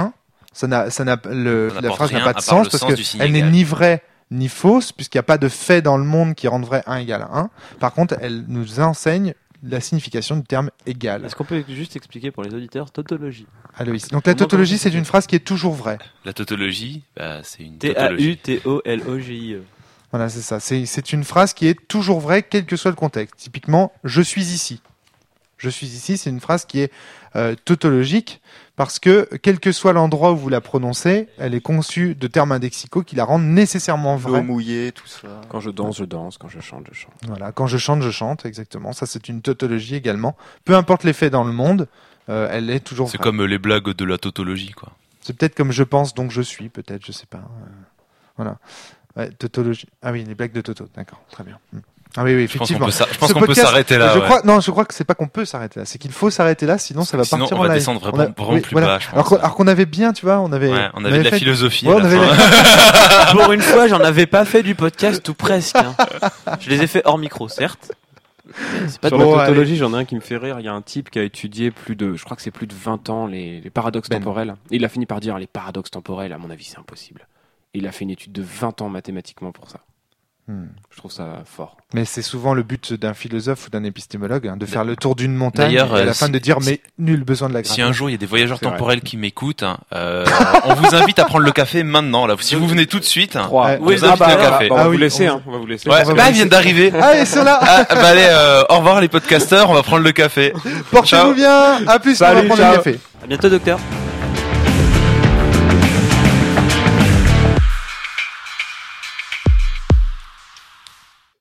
S1: Ça n'a, ça n'a, le,
S2: Ça
S1: la
S2: n'apporte
S1: phrase n'a
S2: rien
S1: pas de
S2: à part
S1: sens
S2: le
S1: parce
S2: sens
S1: que
S2: du signe
S1: elle n'est
S2: égal.
S1: ni vraie ni fausse, puisqu'il n'y a pas de fait dans le monde qui rende vrai un égale à un. Par contre, elle nous enseigne la signification du terme égal.
S3: Est-ce qu'on peut juste expliquer pour les auditeurs tautologie?
S1: Aloïs. Donc la tautologie, c'est une phrase qui est toujours vraie.
S2: La tautologie, bah, c'est une
S3: T A
S2: tautologie.
S3: U T O L O G I E.
S1: Voilà, c'est ça. C'est, c'est une phrase qui est toujours vraie, quel que soit le contexte. Typiquement, je suis ici. Je suis ici, c'est une phrase qui est euh, tautologique parce que, quel que soit l'endroit où vous la prononcez, elle est conçue de termes indexicaux qui la rendent nécessairement
S4: L'eau
S1: vraie.
S4: mouillée, tout ça.
S5: Quand je danse, je danse. Quand je chante, je chante.
S1: Voilà, quand je chante, je chante, exactement. Ça, c'est une tautologie également. Peu importe les faits dans le monde, euh, elle est toujours
S2: C'est
S1: vraie.
S2: comme euh, les blagues de la tautologie, quoi.
S1: C'est peut-être comme je pense, donc je suis, peut-être, je sais pas. Euh, voilà. Ouais, tautologie. Ah oui, les blagues de Toto, d'accord, très bien. Hmm. Ah oui, oui,
S2: Je pense qu'on
S1: effectivement.
S2: peut, s'a- je pense
S1: Ce
S2: qu'on peut
S1: podcast,
S2: s'arrêter là.
S1: je
S2: ouais.
S1: crois, non, je crois que c'est pas qu'on peut s'arrêter là, c'est qu'il faut s'arrêter là, sinon ça va
S2: Sinon,
S1: partir
S2: on
S1: en
S2: va
S1: live.
S2: descendre
S1: On
S2: vraiment,
S1: a-
S2: vraiment
S1: oui,
S2: plus
S1: voilà.
S2: bas, je pense.
S1: Alors qu'on, alors qu'on avait bien, tu vois, on avait,
S2: Ouais, on avait de la
S1: fait-
S2: philosophie.
S1: Ouais,
S2: à
S1: on
S2: la
S1: avait
S2: fin.
S3: Pour une fois, j'en avais pas fait du podcast ou presque. hein. Je les ai fait hors micro, certes. Mais c'est pas
S5: Sur
S3: de-
S1: bon,
S5: la
S1: allez.
S5: tautologie, j'en ai un qui me fait rire. Il y a un type qui a étudié plus de, je crois que c'est plus de vingt ans, les, les paradoxes
S1: Ben.
S5: temporels. Et il a fini par dire les paradoxes temporels, à mon avis, c'est impossible. Et il a fait une étude de vingt ans mathématiquement pour ça.
S1: Hmm.
S5: Je trouve ça fort.
S1: Mais c'est souvent le but d'un philosophe ou d'un épistémologue, hein, de faire le tour d'une montagne et
S2: D'ailleurs,
S1: à la
S2: euh,
S1: fin
S2: si-
S1: de dire,
S2: si-
S1: mais nul besoin de la
S2: Si
S1: grâce.
S2: un jour il y a des voyageurs
S5: C'est vrai.
S2: temporels qui m'écoutent, hein, euh, on vous invite à prendre le café maintenant. Là, si vous venez tout de suite, hein,
S1: Ouais.
S2: on vous
S1: Ah
S2: invite
S1: bah,
S2: au
S1: alors,
S2: café.
S5: on va
S1: Ah
S5: vous
S1: oui,
S5: laisser,
S1: on-
S5: hein. On va vous laisser.
S2: Ouais,
S1: on va
S2: bah,
S1: vous
S2: ils viennent
S1: laisser.
S2: d'arriver.
S1: Ah, ils sont là!
S2: Ah, bah allez, euh, au revoir les podcasteurs, on va prendre le café.
S1: Portez-vous
S2: Ciao.
S1: bien! À plus, on
S5: Salut,
S1: va prendre
S5: ciao.
S1: le café.
S3: À bientôt, docteur.